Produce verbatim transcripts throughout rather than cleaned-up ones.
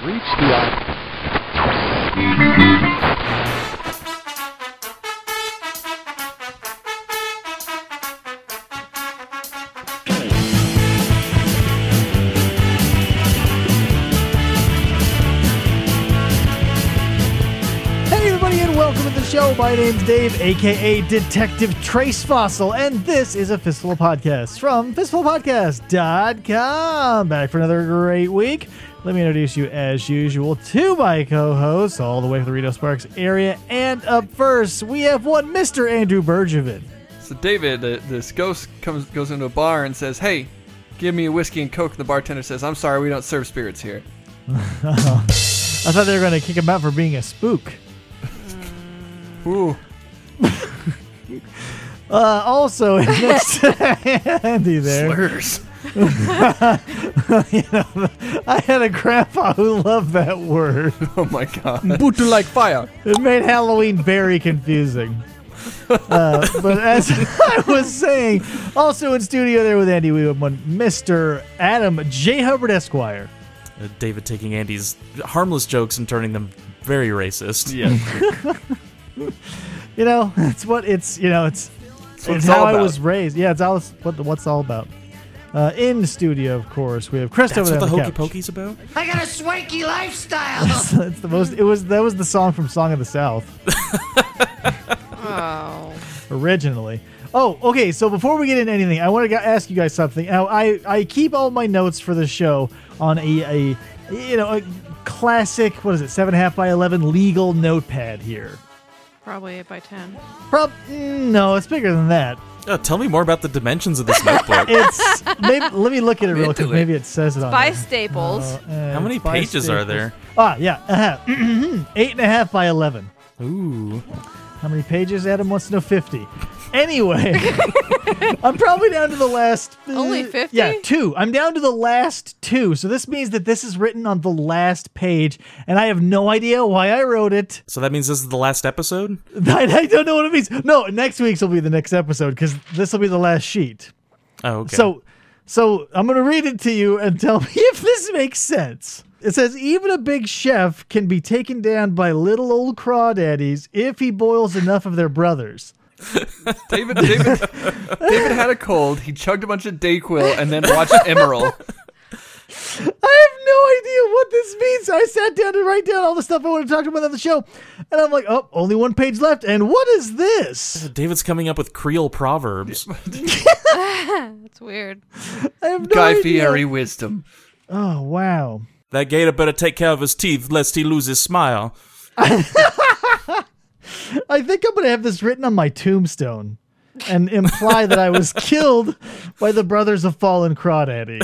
reached the island. Welcome to the show. My name's Dave, aka Detective Trace Fossil, and this is a Fistful of Podcasts from fistful podcast dot com. Back for another great week. Let me introduce you, as usual, to my co-hosts, all the way from the Reno Sparks area. And up first, we have one Mister Andrew Bergevin. So David, uh, this ghost comes goes into a bar and says, "Hey, give me a whiskey and coke." And the bartender says, "I'm sorry, we don't serve spirits here." Oh, I thought they were going to kick him out for being a spook. Ooh. uh, also, next to Andy there. Slurs. You know, I had a grandpa who loved that word. Oh my god. Butter like fire. It made Halloween very confusing. Uh, but as I was saying, also in studio there with Andy, we have one Mister Adam J. Hubbard Esquire. Uh, David taking Andy's harmless jokes and turning them very racist. Yeah. You know, it's what it's, you know, it's, It's, what it's it's how all I about. was raised. Yeah, it's all what the, what's all about. Uh, in the studio, of course, we have Chris That's over what there the on hokey couch. pokey's about? I got a swanky lifestyle. It's, it's the most. It was that was the song from Song of the South Oh. originally. Oh, okay. So before we get into anything, I want to ask you guys something. Now, I I keep all my notes for the show on a a you know a classic. What is it? Seven and a half by eleven legal notepad here. Probably eight by ten. Prob mm, no, it's bigger than that. Uh, tell me more about the dimensions of this notebook. It's maybe. Let me look at it real into quick. it. Maybe it says it on By there. Staples. Uh, How many by pages are Staples. there? Ah, yeah. Uh-huh. Eight and a half by eleven. Ooh. How many pages? Adam wants to know fifty. Anyway, I'm probably down to the last. uh, Only fifty? Yeah, two. I'm down to the last two. So this means that this is written on the last page, and I have no idea why I wrote it. So that means this is the last episode? I, I don't know what it means. No, next week's will be the next episode because this will be the last sheet. Oh, okay. So, so I'm going to read it to you and tell me if this makes sense. It says, even a big chef can be taken down by little old crawdaddies if he boils enough of their brothers. David, David, David had a cold. He chugged a bunch of Dayquil and then watched Emerald. I have no idea what this means. I sat down to write down all the stuff I want to talk about on the show. And I'm like, oh, only one page left. And what is this? David's coming up with Creole proverbs. That's weird. I have no Guy idea. Fieri wisdom. Oh, wow. That gator better take care of his teeth lest he lose his smile. I think I'm going to have this written on my tombstone and imply that I was killed by the Brothers of Fallen Crawdaddies.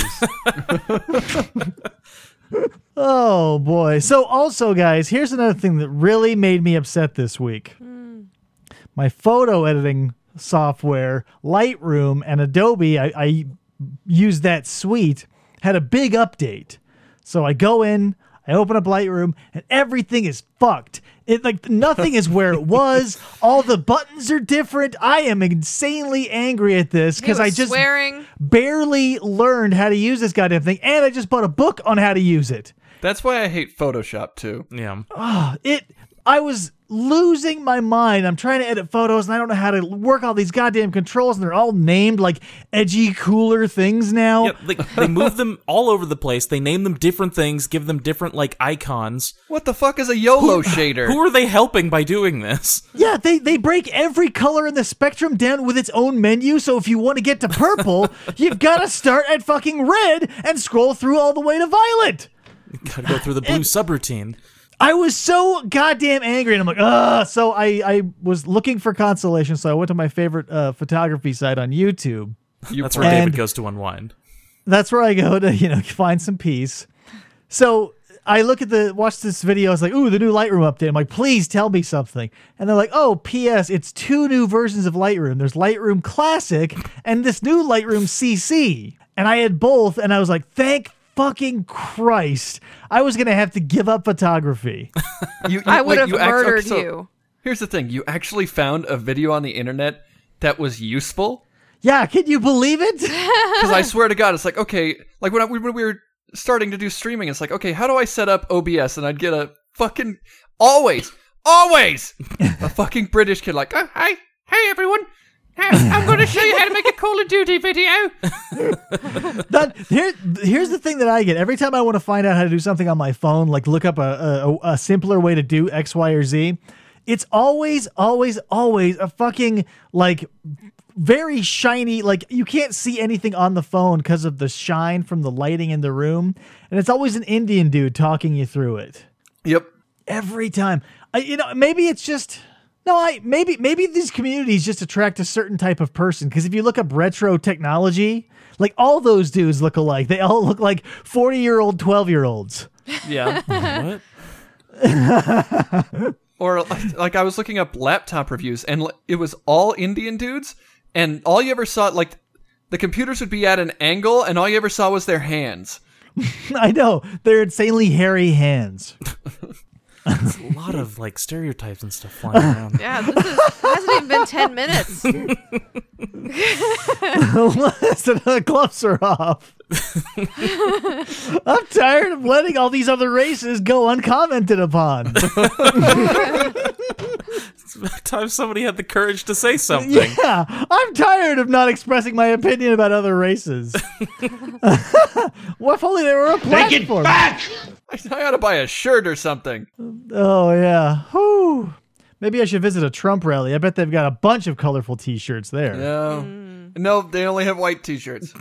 Oh, boy. So also, guys, here's another thing that really made me upset this week. Mm. My photo editing software, Lightroom and Adobe, I, I used that suite, had a big update. So I go in, I open up Lightroom, and everything is fucked. It like nothing is where it was. All the buttons are different. I am insanely angry at this because He I was just swearing. barely learned how to use this goddamn thing, and I just bought a book on how to use it. That's why I hate Photoshop too. Yeah. Oh, it. I was losing my mind. I'm trying to edit photos, and I don't know how to work all these goddamn controls, and they're all named like edgy, cooler things now. Yeah, they, they move them all over the place. They name them different things, give them different, like, icons. What the fuck is a YOLO shader? Who are they helping by doing this? Yeah, they, they break every color in the spectrum down with its own menu, so if you want to get to purple, you've got to start at fucking red and scroll through all the way to violet. Gotta go through the blue subroutine. I was so goddamn angry, and I'm like, ugh. So I, I was looking for consolation, so I went to my favorite uh, photography site on YouTube. You That's where And- David goes to unwind. That's where I go to, you know, find some peace. So I look at the, watch this video. It's like, ooh, the new Lightroom update. I'm like, please tell me something. And they're like, oh, P S it's two new versions of Lightroom. There's Lightroom Classic and this new Lightroom C C. And I had both, and I was like, thank fucking Christ. I was going to have to give up photography. You, you, I would wait, have you act- murdered okay, so you. Here's the thing. You actually found a video on the internet that was useful? Yeah, can you believe it? Because I swear to God, it's like, okay, like when, I, when we were starting to do streaming. It's like, okay, how do I set up O B S? And I'd get a fucking always, always a fucking British kid like, oh, hi, hey everyone. I'm going to show you how to make a Call of Duty video. That, here, here's the thing that I get. Every time I want to find out how to do something on my phone, like look up a, a, a simpler way to do X, Y, or Z, it's always, always, always a fucking, like, very shiny, like, you can't see anything on the phone because of the shine from the lighting in the room. And it's always an Indian dude talking you through it. Yep. Every time. I, you know, maybe it's just... No, I maybe maybe these communities just attract a certain type of person, because if you look up retro technology, like all those dudes look alike. They all look like forty-year-old twelve-year-olds. Yeah. What? Or like, like I was looking up laptop reviews, and it was all Indian dudes, and all you ever saw, like, the computers would be at an angle, and all you ever saw was their hands. I know. They're insanely hairy hands. There's a lot of like stereotypes and stuff flying around. Yeah, this is, hasn't even been ten minutes. Listen, the gloves are off. I'm tired of letting all these other races go uncommented upon. It's about time somebody had the courage to say something. Yeah, I'm tired of not expressing my opinion about other races. What if only they were a platform? Take it back! I ought to buy a shirt or something. Oh, yeah. Whew. Maybe I should visit a Trump rally. I bet they've got a bunch of colorful t-shirts there. No. Mm. No, they only have white t-shirts.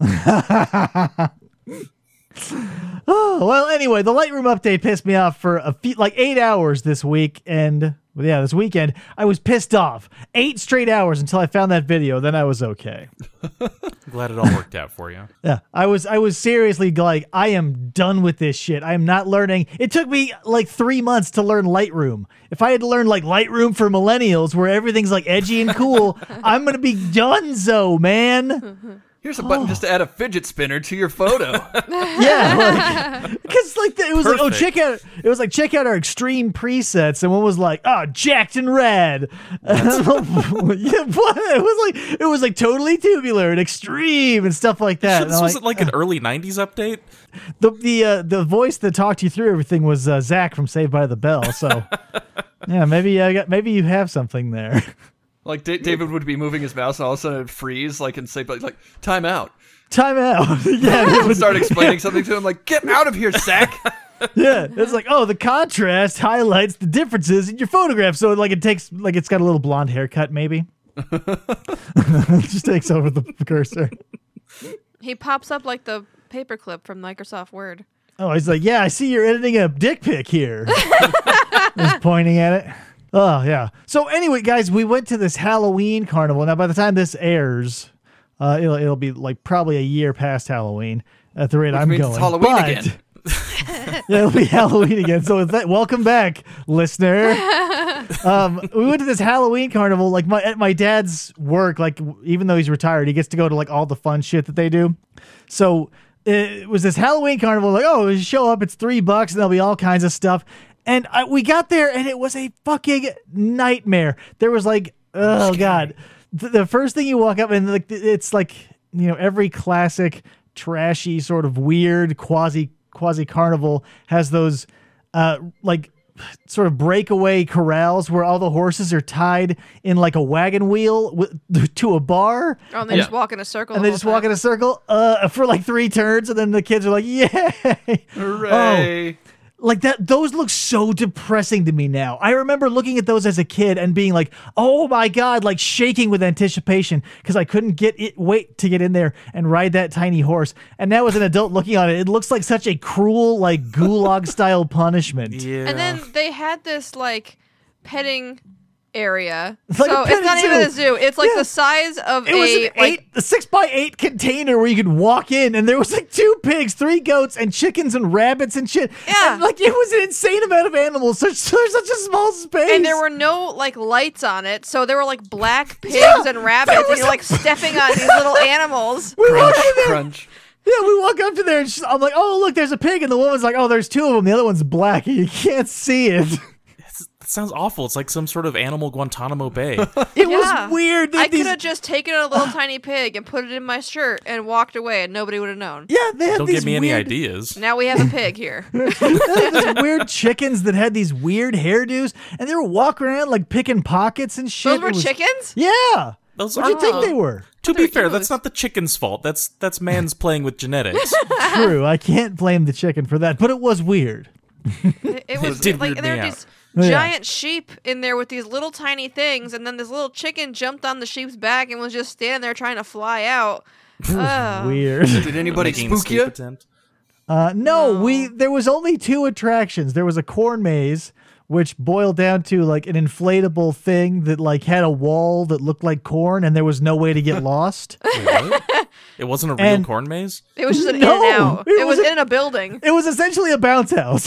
Oh, well, anyway, the Lightroom update pissed me off for a few, like eight hours this week, and well, yeah, this weekend I was pissed off eight straight hours until I found that video. Then I was okay. Glad it all worked out for you. Yeah, I was I was seriously like, I am done with this shit. I am not learning. It took me like three months to learn Lightroom. If I had to learn like Lightroom for millennials, where everything's like edgy and cool, I'm gonna be donezo, man. Here's a button just to add a fidget spinner to your photo. Yeah, because like, like it was Perfect. like, oh, check out, it was like check out our extreme presets, and one was like, oh, jacked and red. Yeah, what? It was like it was like totally tubular and extreme and stuff like that. Sure, this And I'm wasn't like, like an early nineties update. The the uh, the voice that talked you through everything was uh, Zach from Saved by the Bell. So yeah, maybe I got maybe you have something there. Like D- David would be moving his mouse, and all of a sudden it'd freeze, like, and say, like, time out. Time out. Yeah, I would start explaining something to him, like, get out of here, Zach. Yeah, it's like, oh, the contrast highlights the differences in your photograph. So like it takes, like it's got a little blonde haircut, maybe. It just takes over the cursor. He pops up like the paperclip from Microsoft Word. Oh, he's like, yeah, I see you're editing a dick pic here. He's pointing at it. Oh, yeah. So anyway, guys, we went to this Halloween carnival. Now, by the time this airs, uh, it'll, it'll be like probably a year past Halloween at the rate Which I'm means going. it's Halloween But- again. Yeah, it'll be Halloween again. So with that, welcome back, listener. Um, we went to this Halloween carnival. Like my at my dad's work, like even though he's retired, he gets to go to like all the fun shit that they do. So it was this Halloween carnival. Like, oh, you show up, it's three bucks, and there'll be all kinds of stuff. And I, we got there, and it was a fucking nightmare. There was like, oh god, the, the first thing you walk up, and like it's like, you know, every classic trashy sort of weird quasi. quasi carnival has those uh like sort of breakaway corrals where all the horses are tied in like a wagon wheel w- to a bar. Oh, and they Yeah. just walk in a circle. And the they whole just walk time. in a circle uh for like three turns, and then the kids are like, yay. Hooray. Like that, those look so depressing to me now. I remember looking at those as a kid and being like, "Oh my god!" Like shaking with anticipation because I couldn't get it. Wait to get in there and ride that tiny horse. And now, as an adult looking on it, it looks like such a cruel, like gulag style punishment. Yeah. And then they had this like petting area. It's like a so it's petting not even zoo. a zoo. It's like Yeah. the size of It was a an like eight, a six by eight container where you could walk in, and there was like two pigs, three goats, and chickens and rabbits and shit. Yeah. And, like it was an insane amount of animals. Such such such a small space. and there were no like lights on it, so there were like black pigs Yeah, and there rabbits, and was you're a- like stepping on these little animals. we walk Crunch, in there. crunch. Yeah, we walk up to there, and she's, I'm like, "Oh, look, there's a pig," and the woman's like, "Oh, there's two of them. The other one's black, and you can't see it." It's, sounds awful. It's like some sort of animal Guantanamo Bay. It Yeah. was weird. That I these- could have just taken a little tiny pig and put it in my shirt and walked away, and nobody would have known. Yeah, they had Don't these give me any weird, ideas. Now we have a pig here. these weird chickens that had these weird hairdos, and they were walking around like picking pockets and shit. Those were It was- chickens? Yeah. Those What do you aren't- think they were? To be They're fair, emus. that's not the chicken's fault. That's that's man's playing with genetics. True. I can't blame the chicken for that, but it was weird. It, it was did like weird there me were out. these Yeah. giant sheep in there with these little tiny things, and then this little chicken jumped on the sheep's back and was just standing there trying to fly out. Ugh. Weird. Did anybody Making an spook escape you? attempt. Uh, no, No. we there was only two attractions. There was a corn maze, which boiled down to like an inflatable thing that like had a wall that looked like corn, and there was no way to get lost. Wait, what? It wasn't a real And- corn maze? It was just an No, in and out. it It, was was a- in a building. It was essentially a bounce house.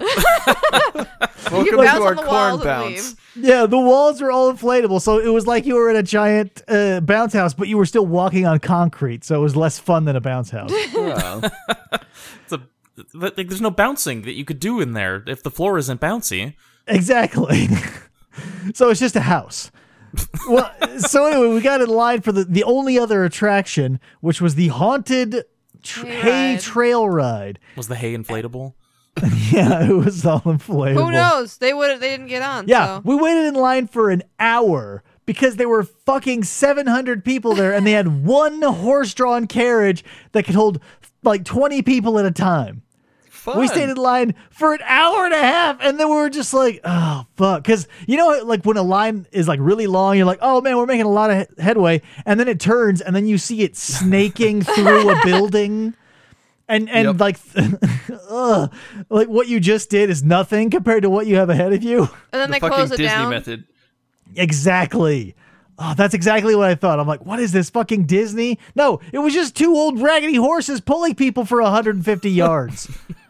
Welcome bounce to our on the corn walls and bounce. Yeah, the walls were all inflatable, so it was like you were in a giant uh, bounce house, but you were still walking on concrete, so it was less fun than a bounce house. Wow. It's a, but, like, there's no bouncing that you could do in there if the floor isn't bouncy. Exactly. So it's just a house. Well, so anyway, we got in line for the, the only other attraction, which was the haunted tr- Hay hay ride. trail ride. Was the hay inflatable? Yeah, it was all inflatable. Who knows? They would. They didn't get on. Yeah, So. we waited in line for an hour because there were fucking seven hundred people there, and they had one horse-drawn carriage that could hold like twenty people at a time. Fun. We stayed in line for an hour and a half, and then we were just like, oh, fuck. Because, you know, like when a line is like really long, you're like, oh, man, we're making a lot of he- headway. And then it turns, and then you see it snaking through a building. And, and Yep. like, ugh, like what you just did is nothing compared to what you have ahead of you. And then the they fucking closed it Disney down. method. Exactly. Oh, that's exactly what I thought. I'm like, what is this, fucking Disney? No, it was just two old raggedy horses pulling people for one hundred fifty yards.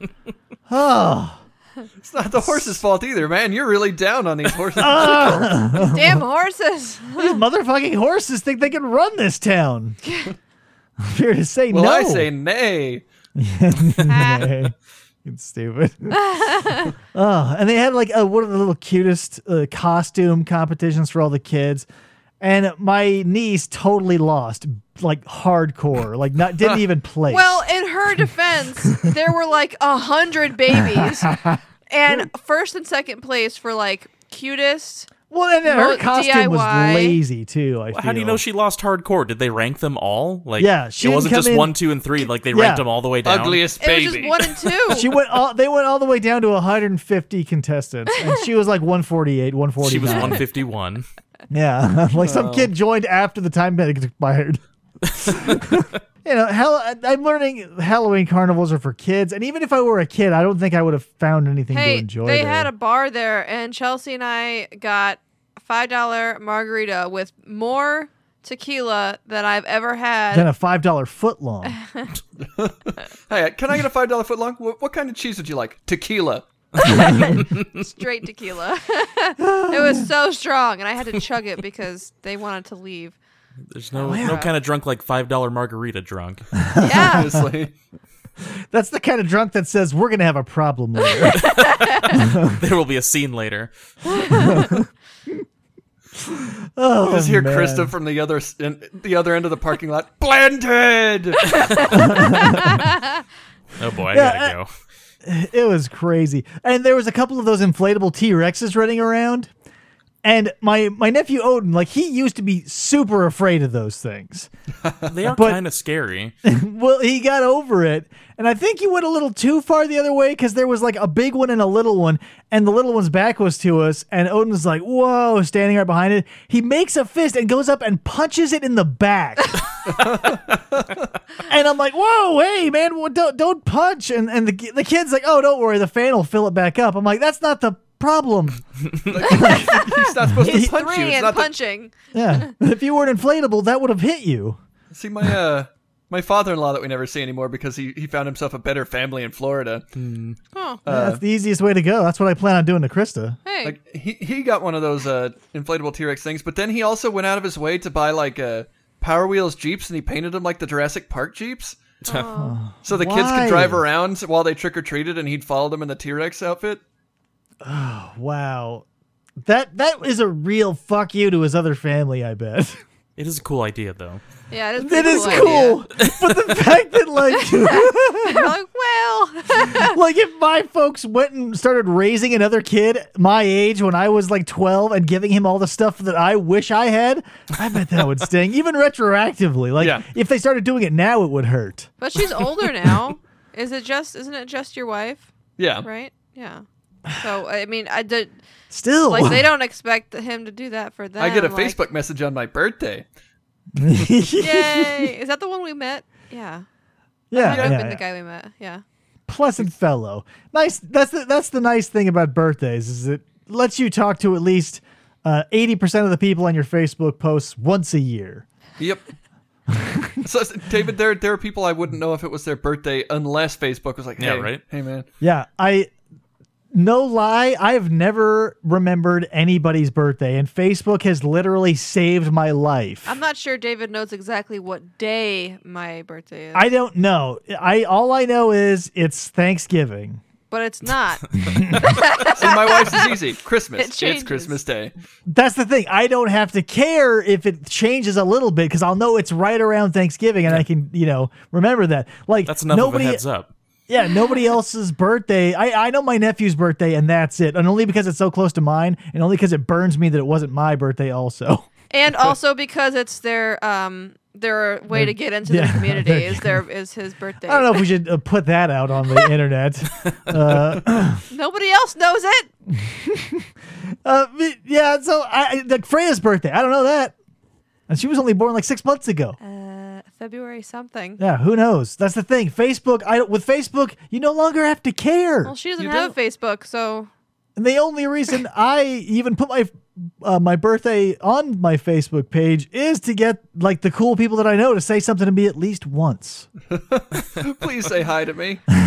Oh. It's not the horse's fault either, man. You're really down on these horses. Damn horses. These motherfucking horses think they can run this town. I'm here to say well, no. I say nay. Nay. It's stupid. Oh, and they had like a, one of the little cutest uh, costume competitions for all the kids. And my niece totally lost, like hardcore, like not didn't even place. Well, in her defense, there were like a hundred babies, and first and second place for like cutest. well, and then her Well, costume D I Y. was lazy too. I How do you feel. know she lost hardcore? Did they rank them all? Like, Yeah, she it didn't wasn't come just in- one, two, and three. Like they Yeah. ranked them all the way down. Ugliest It was baby. just one and two. She went. All, they went all the way down to one hundred fifty contestants, and she was like one forty-eight, one forty-nine. She was one fifty-one. Yeah, like some Oh. kid joined after the time had expired. You know, hell, I'm learning Halloween carnivals are for kids, and even if I were a kid, I don't think I would have found anything to Hey, enjoy. they there. had a bar there, and Chelsea and I got a five dollar margarita with more tequila than I've ever had. then a five dollar foot long. Hey, can I get a five dollar foot long? What, what kind of cheese would you like? Tequila. Straight tequila. It was so strong, and I had to chug it because they wanted to leave. There's no yeah. no kind of drunk like five dollar margarita drunk. Yeah. Honestly. That's the kind of drunk that says we're gonna have a problem later. There will be a scene later. Oh, Just hear man. Krista from the other s- in, the other end of the parking lot. Blended. Oh boy, I Yeah, gotta uh, go. It was crazy. And there was a couple of those inflatable T-Rexes running around. And my, my nephew Odin, like, he used to be super afraid of those things. They are but- kind of scary. Well, he got over it. And I think he went a little too far the other way because there was like a big one and a little one. And the little one's back was to us. And Odin was like, whoa, standing right behind it. He makes a fist and goes up and punches it in the back. And I'm like, whoa, hey, man, well, don't, don't punch. And, and the, the kid's like, oh, don't worry, the fan will fill it back up. I'm like, that's not the problem. He's not supposed to He's punch three you. It's and not the- punching. Yeah. If you weren't inflatable, that would have hit you. See, my uh, my father-in-law that we never see anymore because he, he found himself a better family in Florida. Oh, That's the easiest way to go. That's what I plan on doing to Krista. hey. Like he, he got one of those uh, inflatable T-Rex things, but then he also went out of his way to buy like uh, Power Wheels Jeeps, and he painted them like the Jurassic Park Jeeps. Oh. So the kids Why? could drive around while they trick or treated, and he'd follow them in the T-Rex outfit. Wow. That that is a real fuck you to his other family, I bet. It is a cool idea, though. Yeah, it is. That is Idea. cool. But the fact that like They're like, well, like if my folks went and started raising another kid my age when I was like twelve and giving him all the stuff that I wish I had, I bet that would sting. Even retroactively. Like Yeah. if they started doing it now, it would hurt. but she's older now. Is it just? Isn't it just your wife? Yeah. Right? Yeah. So I mean, I did. Still. Like they don't expect him to do that for them. I get a like, Facebook message on my birthday. Yay! Is that the one we met? Yeah. Yeah, Might have yeah, been yeah. the guy we met. Yeah. Pleasant fellow. Nice. That's the, that's the nice thing about birthdays is it lets you talk to at least uh, eighty percent of the people on your Facebook posts once a year. Yep. So, David, there there are people I wouldn't know if it was their birthday unless Facebook was like, hey, Yeah, right? hey, man. Yeah, I no lie, I have never remembered anybody's birthday, and Facebook has literally saved my life. I'm not sure David knows exactly what day my birthday is, I don't know. I all I know is it's Thanksgiving. but it's not. And my wife's is easy. Christmas. It It's changes. Christmas Day. That's the thing. I don't have to care if it changes a little bit because I'll know it's right around Thanksgiving, and I can, you know, remember that. Like That's enough nobody, of a heads up. Yeah, nobody else's birthday. I, I know my nephew's birthday, and that's it. And only because it's so close to mine, and only because it burns me that it wasn't my birthday also. And also because it's their um their way to get into Yeah. their community is their is his birthday. I don't know if we should uh, put that out on the internet. Uh, Nobody else knows it. uh, yeah, so I, like Freya's birthday. I don't know that. And she was only born like six months ago. Uh, February something. Yeah, who knows? That's the thing. Facebook, I with Facebook, you no longer have to care. Well, she doesn't You have Facebook, so And the only reason I even put my uh, my birthday on my Facebook page is to get like the cool people that I know to say something to me at least once. Please say hi to me. so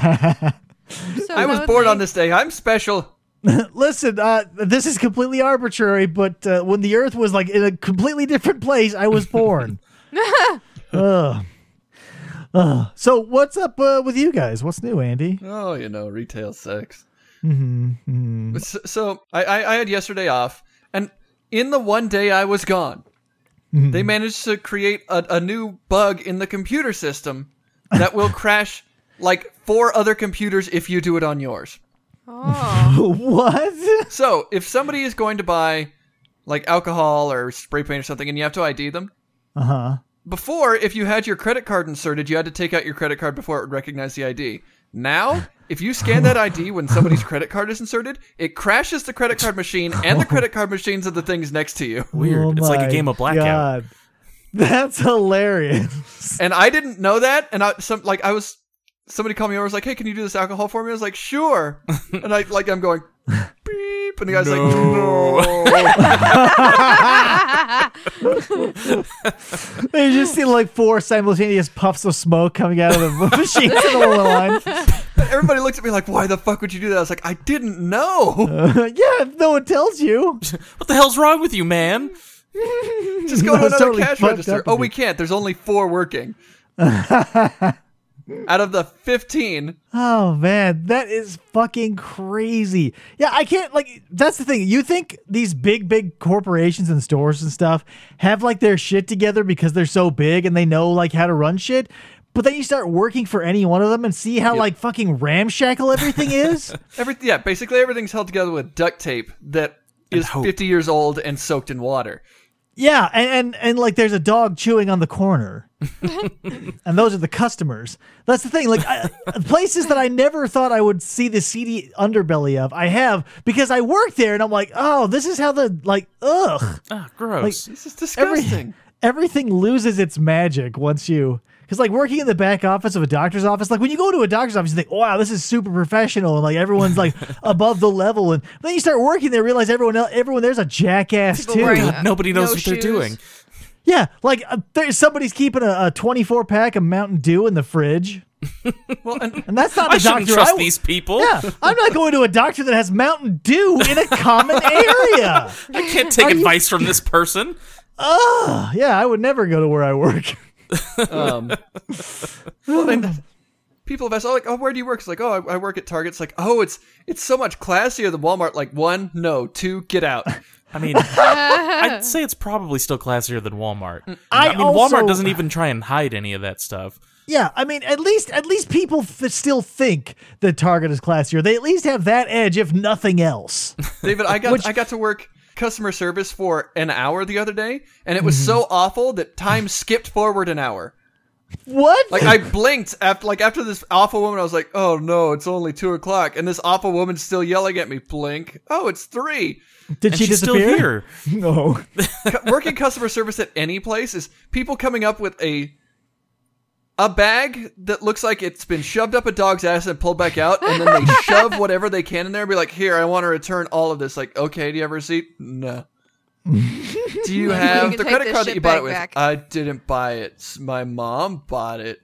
I was that born me. on this day. I'm special. Listen, uh, this is completely arbitrary, but uh, when the Earth was like in a completely different place, I was born. Ugh. Ugh. So what's up uh, with you guys? What's new, Andy? Oh, you know, retail sex. Mm-hmm. So, so I, I, I had yesterday off, and in the one day I was gone, they managed to create a, a new bug in the computer system that will crash like four other computers if you do it on yours. Oh. What? So if somebody is going to buy like alcohol or spray paint or something, and you have to I D them, Uh huh. before, if you had your credit card inserted, you had to take out your credit card before it would recognize the I D. Now, if you scan that I D when somebody's credit card is inserted, it crashes the credit card machine and the credit card machines of the things next to you. Weird. Oh It's like a my game of blackout. God. That's hilarious. And I didn't know that, and I some like I was somebody called me over, was like, "Hey, can you do this alcohol for me?" I was like, "Sure." And I like I'm going beep, and the guy's like, "No." You just see like four simultaneous puffs of smoke coming out of the machines in the line. Everybody looks at me like, "Why the fuck would you do that?" I was like, "I didn't know." Yeah, if no one tells you. What the hell's wrong with you, man? Just go to That's another totally cash fucked register. up Oh, of we you. can't. There's only four working. Out of the fifteen. Oh man, that is fucking crazy. Yeah, I can't like that's the thing. You think these big big corporations and stores and stuff have like their shit together because they're so big and they know like how to run shit? But then you start working for any one of them and see how like fucking ramshackle everything is? Every, yeah, basically everything's held together with duct tape that is hope. fifty years old and soaked in water. Yeah, and, and and like there's a dog chewing on the corner. And those are the customers. That's the thing. Like I, places that I never thought I would see the seedy underbelly of, I have because I work there, and I'm like, oh, this is how the like, ugh. Ah, gross. This is Every, disgusting. everything loses its magic once you. Because like working in the back office of a doctor's office, like when you go to a doctor's office, you think, wow, this is super professional, and like everyone's like above the level, and then you start working there, realize everyone else, everyone there's a jackass People too. wearing uh, Nobody knows no what they're shoes. doing. Yeah, like uh, there's somebody's keeping a, a twenty-four pack of Mountain Dew in the fridge, Well, and and that's not I the shouldn't doctor. trust I w- these people. Yeah, I'm not going to a doctor that has Mountain Dew in a common area. I can't take Are you- advice from this person. Ugh, yeah, I would never go to where I work. um, well, and people have asked, oh, like, oh, where do you work? It's like, oh, I, I work at Target. It's like, oh, it's it's so much classier than Walmart. Like, one, no, two, get out. I mean, I'd say it's probably still classier than Walmart. I I, mean, also- Walmart doesn't even try and hide any of that stuff. Yeah, I mean, at least at least people th- still think that Target is classier. They at least have that edge, if nothing else. David, I got Which- I got to work customer service for an hour the other day, and it was so awful that time skipped forward an hour. What? Like I blinked after like after this awful woman, I was like, oh no, it's only two o'clock, and this awful woman's still yelling at me. Blink. Oh, it's three. Did And she she's disappear? still here. No. Cu- Working customer service at any place is people coming up with a a bag that looks like it's been shoved up a dog's ass and pulled back out, and then they shove whatever they can in there and be like, here, I want to return all of this. Like, okay, do you have a receipt? No. Do you have can the take credit this card that shit you bought bag it with? back. I didn't buy it. My mom bought it.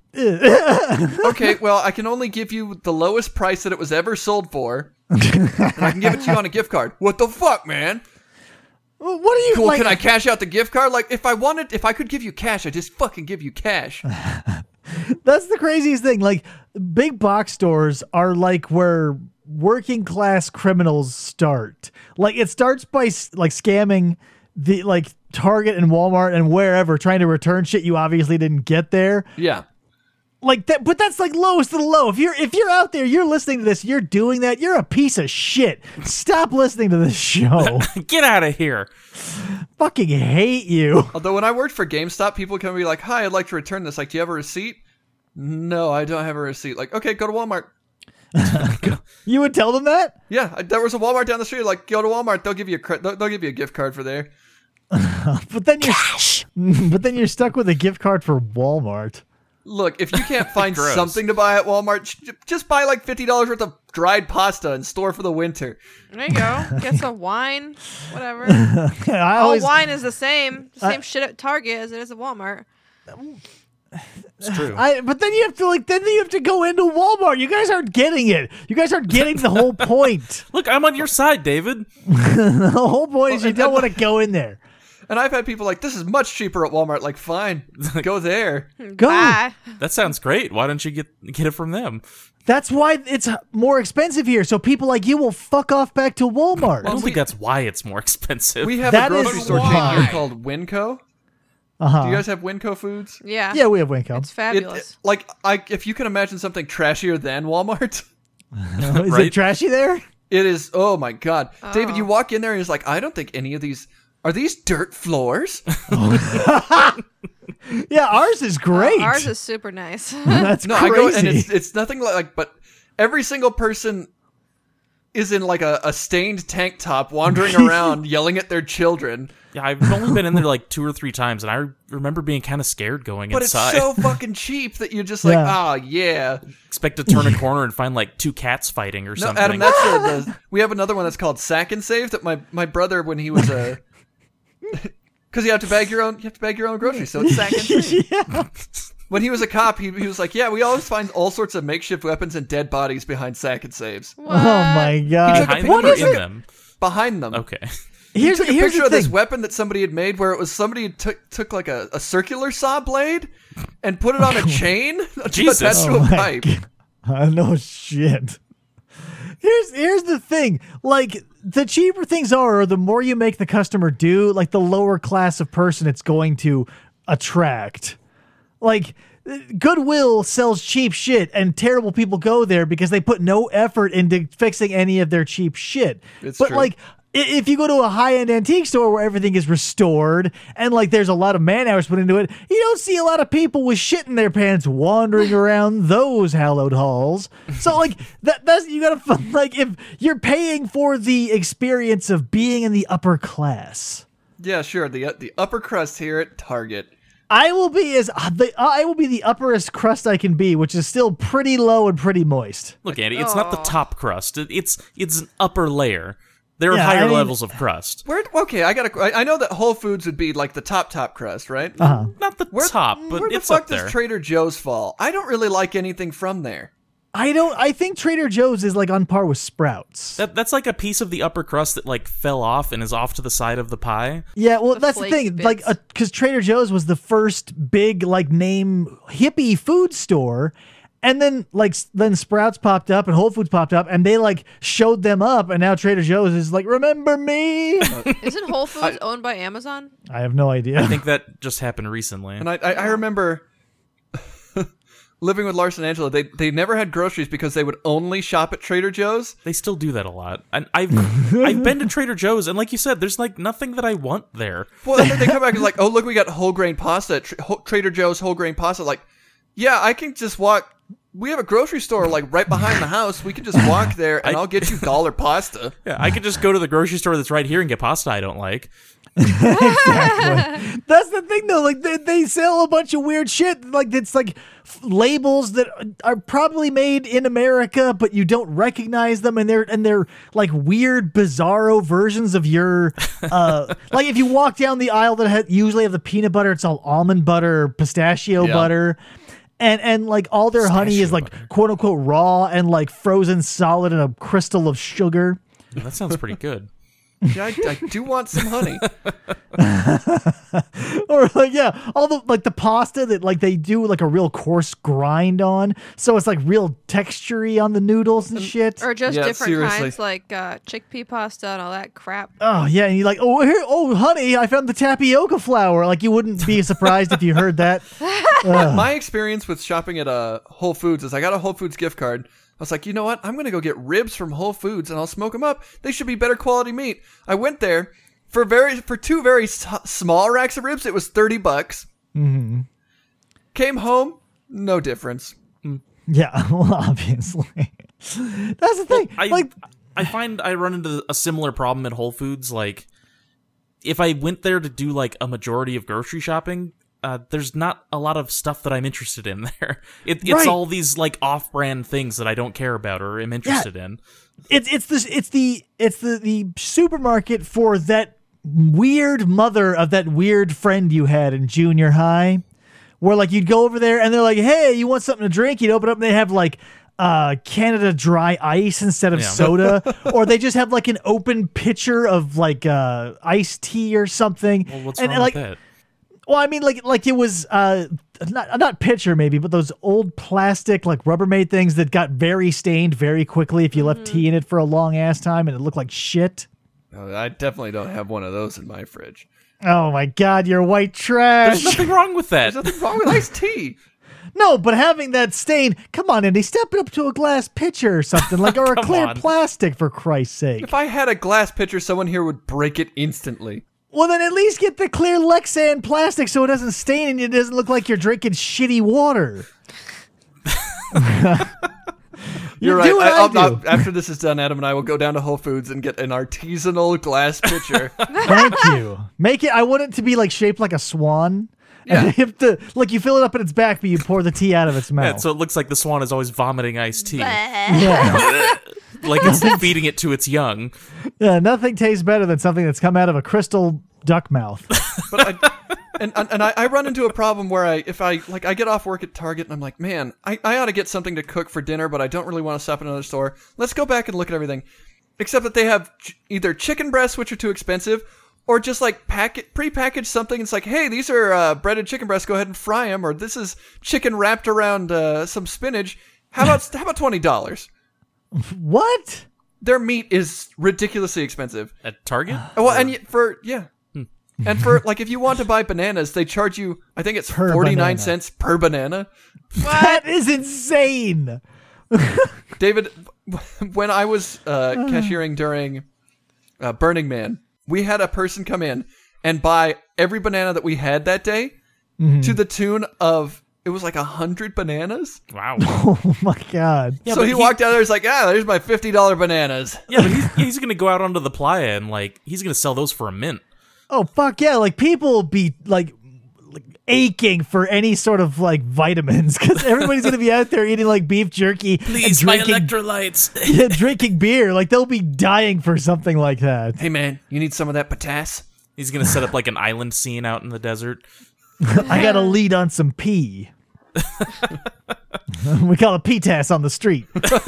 Okay, well, I can only give you the lowest price that it was ever sold for, and I can give it to you on a gift card. What the fuck, man? What are you Cool, like? can I cash out the gift card? Like, if I wanted, if I could give you cash, I just fucking give you cash. That's the craziest thing. Like, big box stores are like where working class criminals start. Like, it starts by s- like scamming the like Target and Walmart and wherever, trying to return shit you obviously didn't get there. Yeah. Like that, but that's like lowest of the low. If you're if you're out there, you're listening to this, you're doing that, you're a piece of shit. Stop listening to this show. Get out of here. Fucking hate you. Although when I worked for GameStop, people can be like, hi, I'd like to return this. Like, do you have a receipt? No, I don't have a receipt. Like, okay, go to Walmart. You would tell them that? Yeah, I- there was a Walmart down the street. Like, go to Walmart. They'll give you a cre- they'll, they'll give you a gift card for there. But then you're but then you're stuck with a gift card for Walmart. Look, if you can't find Gross. something to buy at Walmart, j- just buy like fifty dollars worth of dried pasta and store for the winter. There you go. Get some wine. Whatever. I All always wine is the same. The I- same shit at Target as it is at Walmart. It's true. I, but then you have to like then you have to go into Walmart. You guys aren't getting it. You guys aren't getting the whole point. Look, I'm on your side, David. The whole point is you and- don't and- want to go in there. And I've had people like, this is much cheaper at Walmart. Like, fine, go there. Go. Bye. That sounds great. Why don't you get get it from them? That's why it's more expensive here. So people like you will fuck off back to Walmart. I don't we- think that's why it's more expensive. We have That a grocery is store chain why. here called Winco. uh-huh. Do you guys have Winco foods? Yeah. Yeah, we have Winco. It's It, fabulous. it- like, I, if you can imagine something trashier than Walmart, Is Right? it trashy there? it is. Oh my god, David! Oh. You walk in there and it's like, I don't think any of these are these dirt floors. Yeah, ours is great. Uh, ours is super nice. That's No, crazy. I go and it's it's nothing like, like, but every single person is in like a, a stained tank top, wandering around, yelling at their children. Yeah, I've only been in there like two or three times, and I remember being kind of scared going But inside. it's so fucking cheap that you're just like, Yeah. ah, yeah. Expect to turn a corner and find like two cats fighting or No, something. Adam, that's the, the. We have another one that's called Sack and Save that my my brother when he was a. Because you have to bag your own, you have to bag your own groceries, so it's Sack and Save. Yeah. When he was a cop, he, he was like, yeah, we always find all sorts of makeshift weapons and dead bodies behind Sack and Saves. What? Oh my god. Behind What them or is in it? them? Behind them. Okay. Here's, Took a here's picture the of this thing. weapon that somebody had made where it was somebody had took took like a, a circular saw blade and put it on a chain Jesus. attached to Oh a my pipe. Uh, no shit. Here's here's the thing. Like the cheaper things are, or the more you make the customer do, like the lower class of person it's going to attract. Like Goodwill sells cheap shit, and terrible people go there because they put no effort into fixing any of their cheap shit. It's but true. like i- if you go to a high-end antique store where everything is restored and like there's a lot of man hours put into it, you don't see a lot of people with shit in their pants wandering around those hallowed halls. So like that that's you gotta f- like if you're paying for the experience of being in the upper class. Yeah, sure. The the upper crust here at Target. I will be as uh, the I will be the upperest crust I can be, which is still pretty low and pretty moist. Look, Andy, it's not the Aw. top crust. It- It's it's an upper layer. There are Yeah, higher I mean- levels of crust. Where? Okay, I gotta. I I know that Whole Foods would be like the top top crust, right? Uh-huh. Not the Where, top, but where the it's fuck up does there. Trader Joe's fall? I don't really like anything from there. I don't I think Trader Joe's is like on par with Sprouts. that, that's like a piece of the upper crust that like fell off and is off to the side of the pie. Yeah, well, The that's the flaked thing. Like, bits. because Trader Joe's was the first big, like, name hippie food store, And then like s- then Sprouts popped up and Whole Foods popped up and they like showed them up and now Trader Joe's is like, remember me? Isn't Whole Foods I- owned by Amazon? I have no idea. I think that just happened recently. And I, I, I remember living with Lars and Angela. They they never had groceries because they would only shop at Trader Joe's. They still do that a lot. And I've I've been to Trader Joe's, and like you said, there's like nothing that I want there. Well, and then they come back and like, oh look, we got whole grain pasta at Tra- Ho- Trader Joe's whole grain pasta. Like, yeah, I can just walk. We have a grocery store like right behind the house. We can just walk there and I- I'll get you dollar pasta. Yeah, I could just go to the grocery store that's right here and get pasta I don't like. Exactly. That's the thing, though. Like they, they sell a bunch of weird shit. Like it's like f- labels that are probably made in America, but you don't recognize them, and they're and they're like weird, bizarro versions of your. Uh, like if you walk down the aisle that ha- usually have the peanut butter, it's all almond butter, pistachio Yeah. butter. And and like all their honey is like quote unquote raw and like frozen solid in a crystal of sugar. That sounds pretty good. Yeah, I, I do want some honey. Or like yeah, all the like the pasta that like they do like a real coarse grind on, so it's like real textury on the noodles and shit. Or just Yeah, different seriously. kinds like uh, chickpea pasta and all that crap. Oh yeah, and you like oh here oh honey, I found the tapioca flour. Like you wouldn't be surprised if you heard that. My experience with shopping at uh, Whole Foods is I got a Whole Foods gift card. I was like, you know what? I'm going to go get ribs from Whole Foods and I'll smoke them up. They should be better quality meat. I went there for very for two very s- small racks of ribs. It was thirty bucks. Mm-hmm. Came home, no difference. Yeah, well obviously. That's the thing. I like I find I run into a similar problem at Whole Foods. Like, if I went there to do like a majority of grocery shopping, uh, there's not a lot of stuff that I'm interested in there. It, it's Right. all these like off-brand things that I don't care about or am interested in. it's it's this it's the it's the the supermarket for that weird mother of that weird friend you had in junior high, where like you'd go over there and they're like, hey, you want something to drink? You'd open up and they have like uh Canada Dry Ice instead of Yeah. soda, or they just have like an open pitcher of like uh iced tea or something. Well, what's and, wrong and, like with that? well, I mean, like, like it was uh, not not pitcher maybe, but those old plastic like Rubbermaid things that got very stained very quickly if you left tea in it for a long ass time and it looked like shit. No, I definitely don't have one of those in my fridge. Oh my God, you're white trash. There's nothing wrong with that. There's nothing wrong with iced tea. No, but having that stain, come on, Andy, step it up to a glass pitcher or something like, or a Come clear on. plastic for Christ's sake. If I had a glass pitcher, someone here would break it instantly. Well, then at least get the clear Lexan plastic so it doesn't stain and it doesn't look like you're drinking shitty water. You're do right. what I, I I'll, do. I'll- after this is done, Adam and I will go down to Whole Foods and get an artisanal glass pitcher. Thank you. Make it. I want it to be like shaped like a swan. Yeah. And you have to like you fill it up in its back, but you pour the tea out of its Yeah, mouth. so it looks like the swan is always vomiting iced tea. yeah. Like it's feeding it to its young. yeah, nothing tastes better than something that's come out of a crystal duck mouth. But I, and and, and I, I run into a problem where I if I like I get off work at Target and I'm like, man, I, I ought to get something to cook for dinner, but I don't really want to stop at another store. Let's go back and look at everything, except that they have ch- either chicken breasts, which are too expensive, or just like packet pre-packaged something. It's like, hey, these are uh, breaded chicken breasts. Go ahead and fry them. Or this is chicken wrapped around uh, some spinach. How about how about twenty dollars? What? Their meat is ridiculously expensive. At Target? Well, and y- for yeah, and for like if you want to buy bananas, they charge you. I think it's Per forty nine banana. cents per banana. That is insane. David, when I was uh, cashiering during uh, Burning Man, we had a person come in and buy every banana that we had that day to the tune of it was like a hundred bananas. Wow. Oh my God. Yeah, so but he, walked out there, he's like, ah, there's my fifty dollar bananas. Yeah, but he's, he's going to go out onto the playa and like he's going to sell those for a mint. Oh fuck yeah! Like people will be like, like aching for any sort of like vitamins because everybody's gonna be out there eating like beef jerky and drinking, electrolytes. yeah, drinking beer. Like they'll be dying for something like that. Hey man, you need some of that potass? He's going to set up like an island scene out in the desert. I got to lead on some pee. We call it P-tass on the street.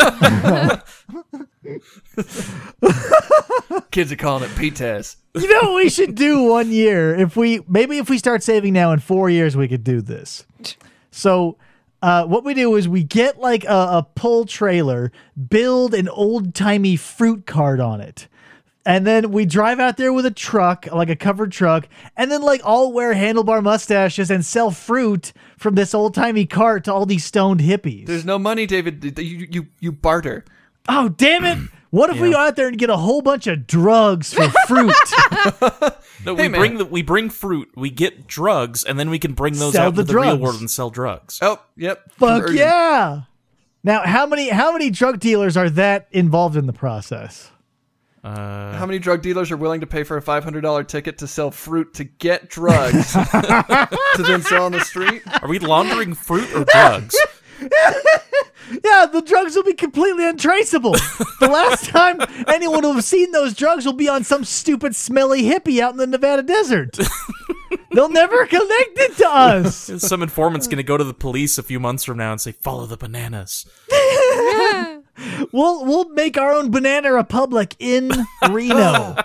Kids are calling it P-tass. You know what we should do one year? If we maybe if we start saving now in four years, we could do this. So, Uh, what we do is we get like a, a pull trailer, build an old timey fruit cart on it. And then we drive out there with a truck, like a covered truck, and then like all wear handlebar mustaches and sell fruit from this old timey cart to all these stoned hippies. There's no money, David. You you you barter. Oh, damn it. What if we go out there and get a whole bunch of drugs for fruit? No, Hey, we man. bring the, we bring fruit, we get drugs, and then we can bring those Sell out the into the real drugs. world and sell drugs. Oh, yep. Fuck Conversion. yeah. Now, how many how many drug dealers are that involved in the process? Uh, How many drug dealers are willing to pay for a five hundred dollars ticket to sell fruit to get drugs to then sell on the street? are we laundering fruit or drugs? Yeah, the drugs will be completely untraceable. The last time anyone will have seen those drugs will be on some stupid smelly hippie out in the Nevada desert. They'll never connect it to us. Some informant's going to go to the police a few months from now and say, "Follow the bananas." We'll we'll make our own banana republic in Reno.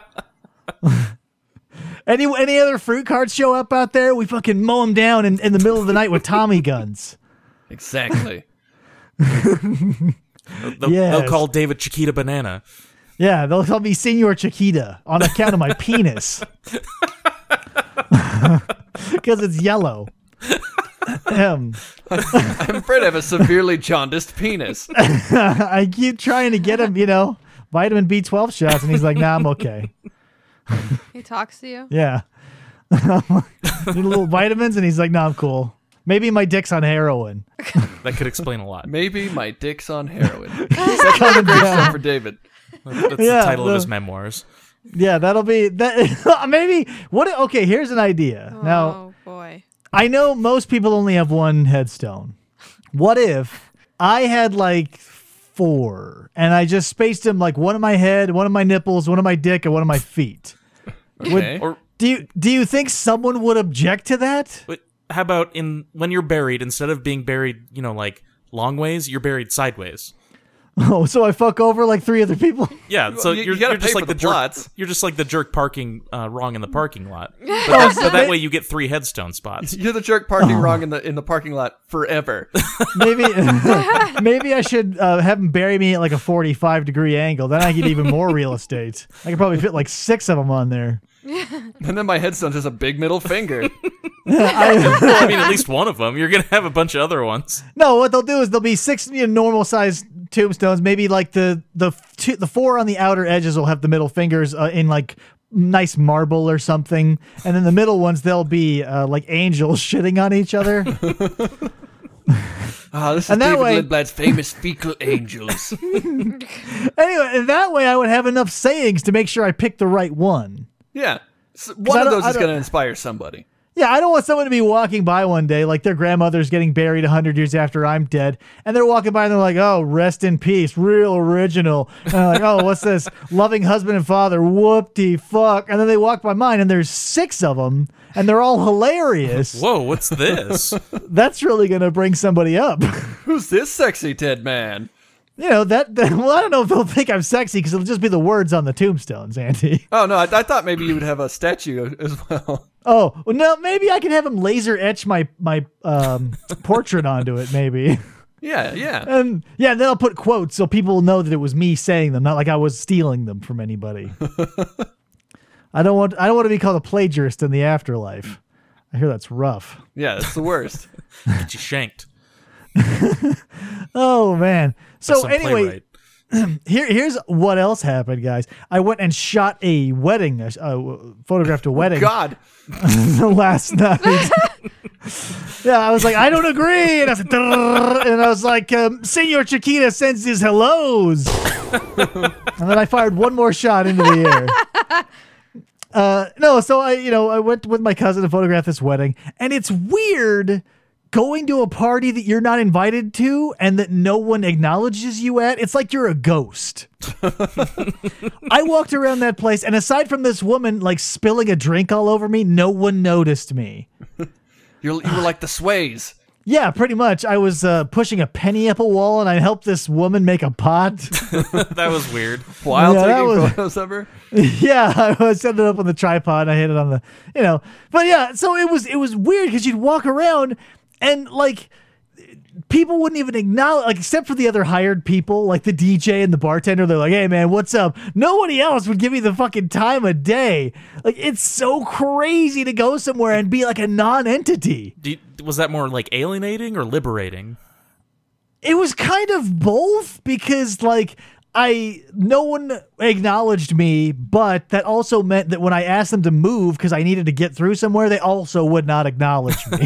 any any other fruit carts show up out there? We fucking mow them down in, in the middle of the night with Tommy guns. Exactly. They'll, Yes. they'll call David Chiquita Banana. Yeah, they'll call me Senor Chiquita on account of my penis. Because it's yellow. Um, I'm afraid I have a severely jaundiced penis. I keep trying to get him, you know, vitamin B twelve shots, and he's like, nah, I'm okay. He talks to you. Yeah. Need a little vitamins, and he's like, nah, I'm cool. Maybe my dick's on heroin. That could explain a lot. Maybe my dick's on heroin. Such a great stuff for David. That's Yeah, the title the- of his memoirs. Yeah, that'll be that. Maybe what? Okay, here's an idea. Now, Oh boy. I know most people only have one headstone. What if I had like four, and I just spaced them like one on my head, one on my nipples, one on my dick, and one on my feet? Okay. Or Do you do you think someone would object to that? but how about in when you're buried, instead of being buried, you know, like long ways, you're buried sideways. Oh, so I fuck over like three other people? Yeah, so you- you're, you gotta you're just pay like for the, the jerk. plots. You're just like the jerk parking uh, wrong in the parking lot. But, that, but that way you get three headstone spots. You're the jerk parking wrong in the in the parking lot forever. Maybe maybe I should uh, have them bury me at like a forty-five degree angle. Then I get even more real estate. I could probably fit like six of them on there. And then my headstone's just a big middle finger. I mean, at least one of them. You're gonna have a bunch of other ones. No, what they'll do is there'll be six you know, normal sized tombstones. Maybe like the the two, the four on the outer edges will have the middle fingers uh, in like nice marble or something, and then the middle ones they'll be uh, like angels shitting on each other. Ah, this is And that David way- Lindblad's famous fecal angels. Anyway, and that way I would have enough sayings to make sure I pick the right one. Yeah. So one I of don't- those I is don't- going to inspire somebody. Yeah, I don't want someone to be walking by one day, like their grandmother's getting buried one hundred years after I'm dead, and they're walking by and they're like, oh, rest in peace, real original. And I'm like, oh, what's this? Loving husband and father, whoop-de fuck. And then they walk by mine, and there's six of them, and they're all hilarious. Whoa, what's this? That's really going to bring somebody up. Who's this sexy dead man? You know, that, that, well, I don't know if they'll think I'm sexy, because it'll just be the words on the tombstones, Andy. Oh, no, I, I thought maybe you would have a statue as well. Oh, well, no, maybe I can have him laser etch my, my um, portrait onto it, maybe. Yeah, yeah. And yeah, then I'll put quotes so people will know that it was me saying them, not like I was stealing them from anybody. I don't want I don't want to be called a plagiarist in the afterlife. I hear that's rough. Yeah, that's the worst. Get you shanked. Oh man. So Some anyway, playwright. here here's what else happened, guys. I went and shot a wedding, uh, photographed a wedding God. last night. Yeah, I was like, I don't agree, and I was like, "Drrrr," and I was like, um, Senor Chiquita sends his hellos, and then I fired one more shot into the air. Uh, no, so I, you know, I went with my cousin to photograph this wedding, and it's weird going to a party that you're not invited to and that no one acknowledges you at. It's like you're a ghost. I walked around that place, and aside from this woman like spilling a drink all over me, no one noticed me. You're, you were like the Sways. Yeah, pretty much. I was uh, pushing a penny up a wall, and I helped this woman make a pot. That was weird. While Yeah, that taking was- photos of her. Yeah, I was set it up on the tripod, and I hit it on the, you know. But yeah, so it was it was weird because you'd walk around, and like, people wouldn't even acknowledge, like, except for the other hired people, like the D J and the bartender. They're like, hey, man, what's up? Nobody else would give me the fucking time of day. Like, it's so crazy to go somewhere and be like a non-entity. Do you, was that more like alienating or liberating? It was kind of both because, like, I no one acknowledged me, but that also meant that when I asked them to move because I needed to get through somewhere, they also would not acknowledge me.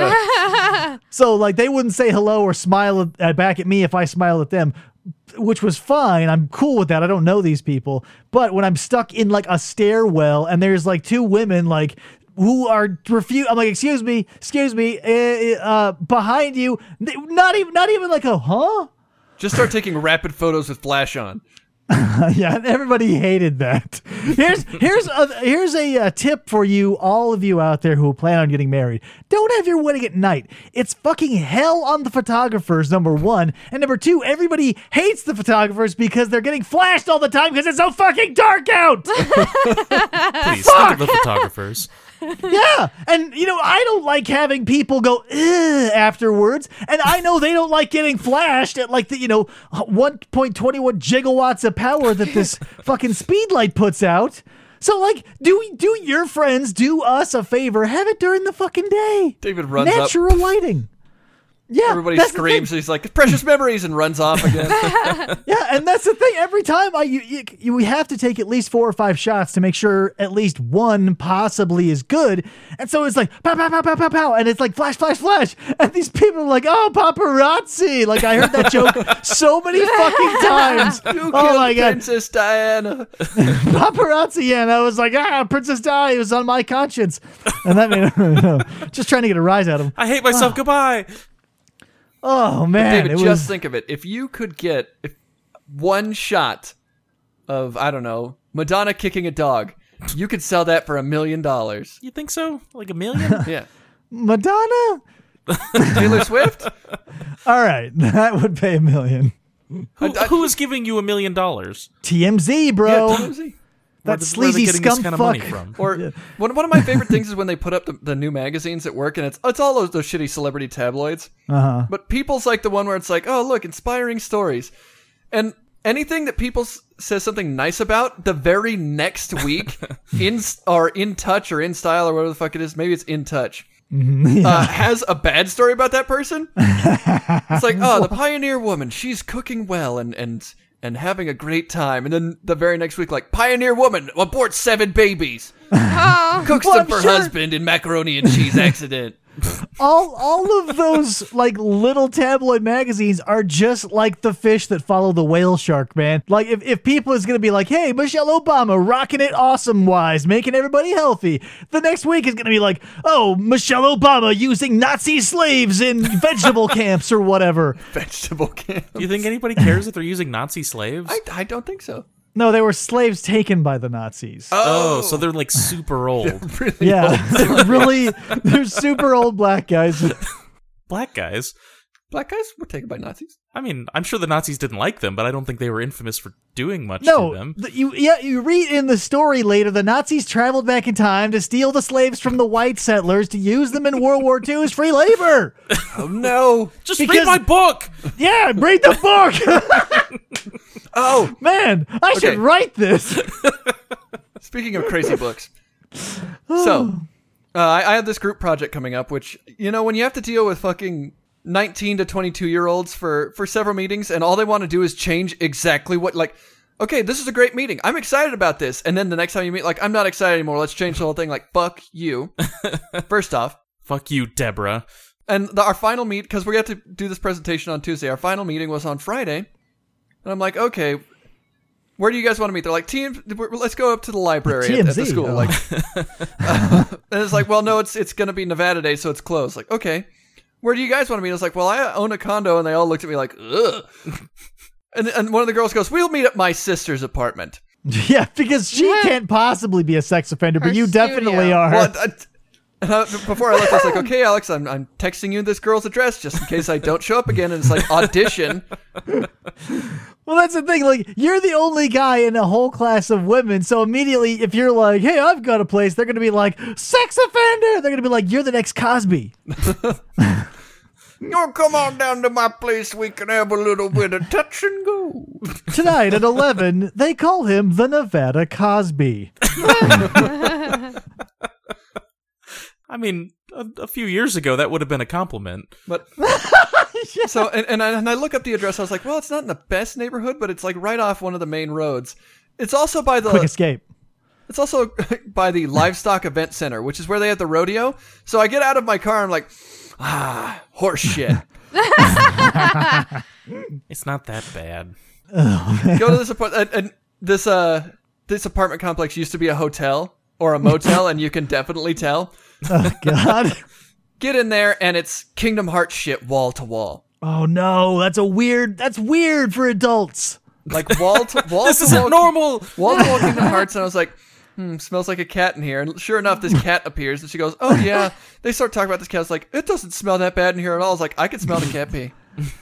So, like, they wouldn't say hello or smile at, back at me if I smiled at them, which was fine. I'm cool with that. I don't know these people. But when I'm stuck in, like, a stairwell and there's, like, two women, like, who are refuse, I'm like, excuse me, excuse me, uh, uh, behind you, not even, not even like a huh. Just start taking rapid photos with flash on. Yeah, everybody hated that. Here's here's a, here's a uh, tip for you, all of you out there who plan on getting married. Don't have your wedding at night. It's fucking hell on the photographers, number one. And number two, everybody hates the photographers because they're getting flashed all the time because it's so fucking dark out. Please, think of the photographers. Yeah, and you know, I don't like having people go ugh afterwards, and I know they don't like getting flashed at like the, you know, one point two one gigawatts of power that this fucking speed light puts out. So, like, do do your friends do us a favor? Have it during the fucking day. David runs up. Natural lighting. Yeah, Everybody that's the screams. thing. He's like, precious memories, and runs off again. Yeah, and that's the thing. Every time I, you, you, you, we have to take at least four or five shots to make sure at least one possibly is good. And so it's like, pow, pow, pow, pow, pow, pow. And it's like, flash, flash, flash. And these people are like, oh, paparazzi. Like, I heard that joke so many fucking times. You Oh, killed my God. Princess Diana. Paparazzi. Yeah, and I was like, ah, Princess Di. It was on my conscience. And that made, just trying to get a rise out of him. I hate myself. Goodbye. Oh, man. David, it just was, think of it. If you could get if one shot of, I don't know, Madonna kicking a dog, you could sell that for a million dollars. You think so? Like a million? Yeah. Madonna? Taylor Swift? All right. That would pay a million. Who, who is giving you a million dollars? T M Z, bro. Yeah, Tomsy. That Where- where are they sleazy getting this scum kind of fuck. money from? Or one, one of my favorite things is when they put up the, the new magazines at work, and it's it's all those, those shitty celebrity tabloids. Uh-huh. But People's like the one where it's like, oh, look, inspiring stories. And anything that People s- says something nice about, the very next week, in or In Touch or In Style or whatever the fuck it is, maybe it's In Touch, uh, has a bad story about that person. It's like, oh, the pioneer woman, she's cooking well and and and having a great time. And then the very next week, like, pioneer woman aborts seven babies, Oh, cooks Well, them I'm for sure- husband in macaroni and cheese accident. all all of those like little tabloid magazines are just like the fish that follow the whale shark, man. Like if, if People is gonna be like, hey, Michelle Obama rocking it awesome wise, making everybody healthy, the next week is gonna be like, oh, Michelle Obama using Nazi slaves in vegetable camps or whatever. Vegetable camp. Do you think anybody cares if they're using Nazi slaves? I, I don't think so. No, they were slaves taken by the Nazis. oh, so they're like super old. Really Yeah, old. they're really, they're super old black guys. Black guys. Black guys were taken by Nazis. I mean, I'm sure the Nazis didn't like them, but I don't think they were infamous for doing much to No, them. the, you yeah, you read in the story later, the Nazis traveled back in time to steal the slaves from the white settlers to use them in World War Two as free labor. Oh no! Just because- read my book! Yeah, read the book. Oh, Man, I Okay. should write this. speaking of crazy books, so uh, I, I have this group project coming up, which, you know, when you have to deal with fucking nineteen to twenty-two year olds for for several meetings, and all they want to do is change exactly what, like, okay, this is a great meeting, I'm excited about this, and then the next time you meet, like, I'm not excited anymore, let's change the whole thing. Like, fuck you. First off. Fuck you, Deborah. And the, our final meet, because we have to do this presentation on Tuesday, our final meeting was on Friday. And I'm like, okay, where do you guys want to meet? They're like, team, let's go up to the library at, at the T M Z, school. oh. Like, uh, and it's like, well, no, it's it's going to be Nevada Day, so it's closed. Like, okay, where do you guys want to meet? I was like, well, I own a condo, and they all looked at me like, ugh. And and one of the girls goes, we'll meet at my sister's apartment. Yeah, because she can't possibly be a sex offender, but Her you definitely studio. are. Well, I, and I, before I left, I was like, okay, Alex, I'm I'm texting you this girl's address just in case I don't show up again. And it's like, audition. Well, that's the thing. Like, you're the only guy in a whole class of women. So immediately, if you're like, hey, I've got a place, they're going to be like, sex offender. They're going to be like, you're the next Cosby. Oh, come on down to my place. We can have a little bit of touch and go. Tonight at eleven, they call him the Nevada Cosby. I mean, a, a few years ago, that would have been a compliment. But so, and, and, I, and I look up the address. I was like, well, it's not in the best neighborhood, but it's like right off one of the main roads. It's also by the Quick escape. It's also by the Livestock Event Center, which is where they have the rodeo. So I get out of my car and I'm like, ah, horse shit. It's not that bad. Go to this apartment. And, and this uh this apartment complex used to be a hotel or a motel, and you can definitely tell. Oh, God. Get in there, and it's Kingdom Hearts shit wall to wall. Oh, no. That's a weird, that's weird for adults. Like wall to wall. This to isn't wall, normal. Wall to wall Kingdom Hearts, and I was like, hmm, smells like a cat in here. And sure enough, this cat appears, and she goes, oh, yeah. They start talking about this cat. It's like, it doesn't smell that bad in here at all. I was like, I can smell the cat pee.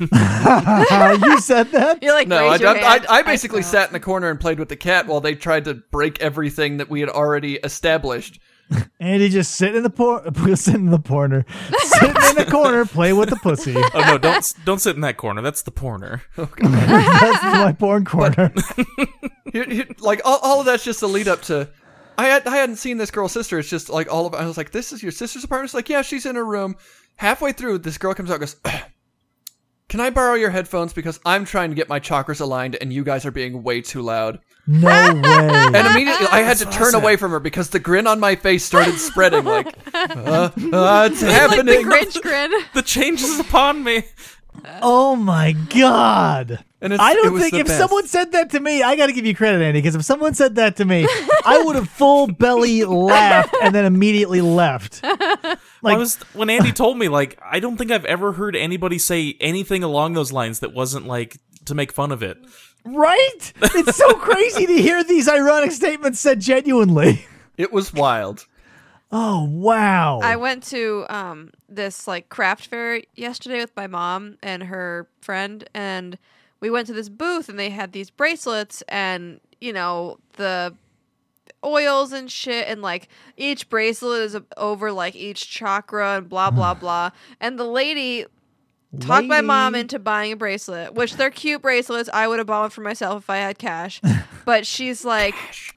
Uh, you said that? You're like, No, I, raise your I, hand. I, I basically smell. sat in the corner and played with the cat while they tried to break everything that we had already established. Andy just sitting in the por- sitting in the corner, sitting in the corner, play with the pussy. Oh no! Don't don't sit in that corner. That's the porner. That's my porn corner. Here- here- like all, all of that's just a lead up to. I had I hadn't seen this girl's sister. It's just like all of. I was like, this is your sister's apartment. It's like, yeah, she's in her room. Halfway through, this girl comes out and goes, can I borrow your headphones because I'm trying to get my chakras aligned and you guys are being way too loud. No way. And immediately I had to what I turn said. away from her because the grin on my face started spreading. Like, uh, uh, it's Like the happening. Grinch grin. The change is upon me. Oh my God. And it's, I it don't was think the if best. someone said that to me, I got to give you credit, Andy, because if someone said that to me, I would have full belly laughed and then immediately left. Like, Like, was, when Andy told me, like, I don't think I've ever heard anybody say anything along those lines that wasn't like to make fun of it. right? It's so crazy to hear these ironic statements said genuinely. It was wild. Oh, wow. I went to um, this like craft fair yesterday with my mom and her friend, and we went to this booth, and they had these bracelets, and you know the oils and shit, and like each bracelet is over like each chakra and blah blah blah. And the lady talked my mom Lady. into buying a bracelet, which they're cute bracelets. I would have bought one for myself if I had cash, but she's like.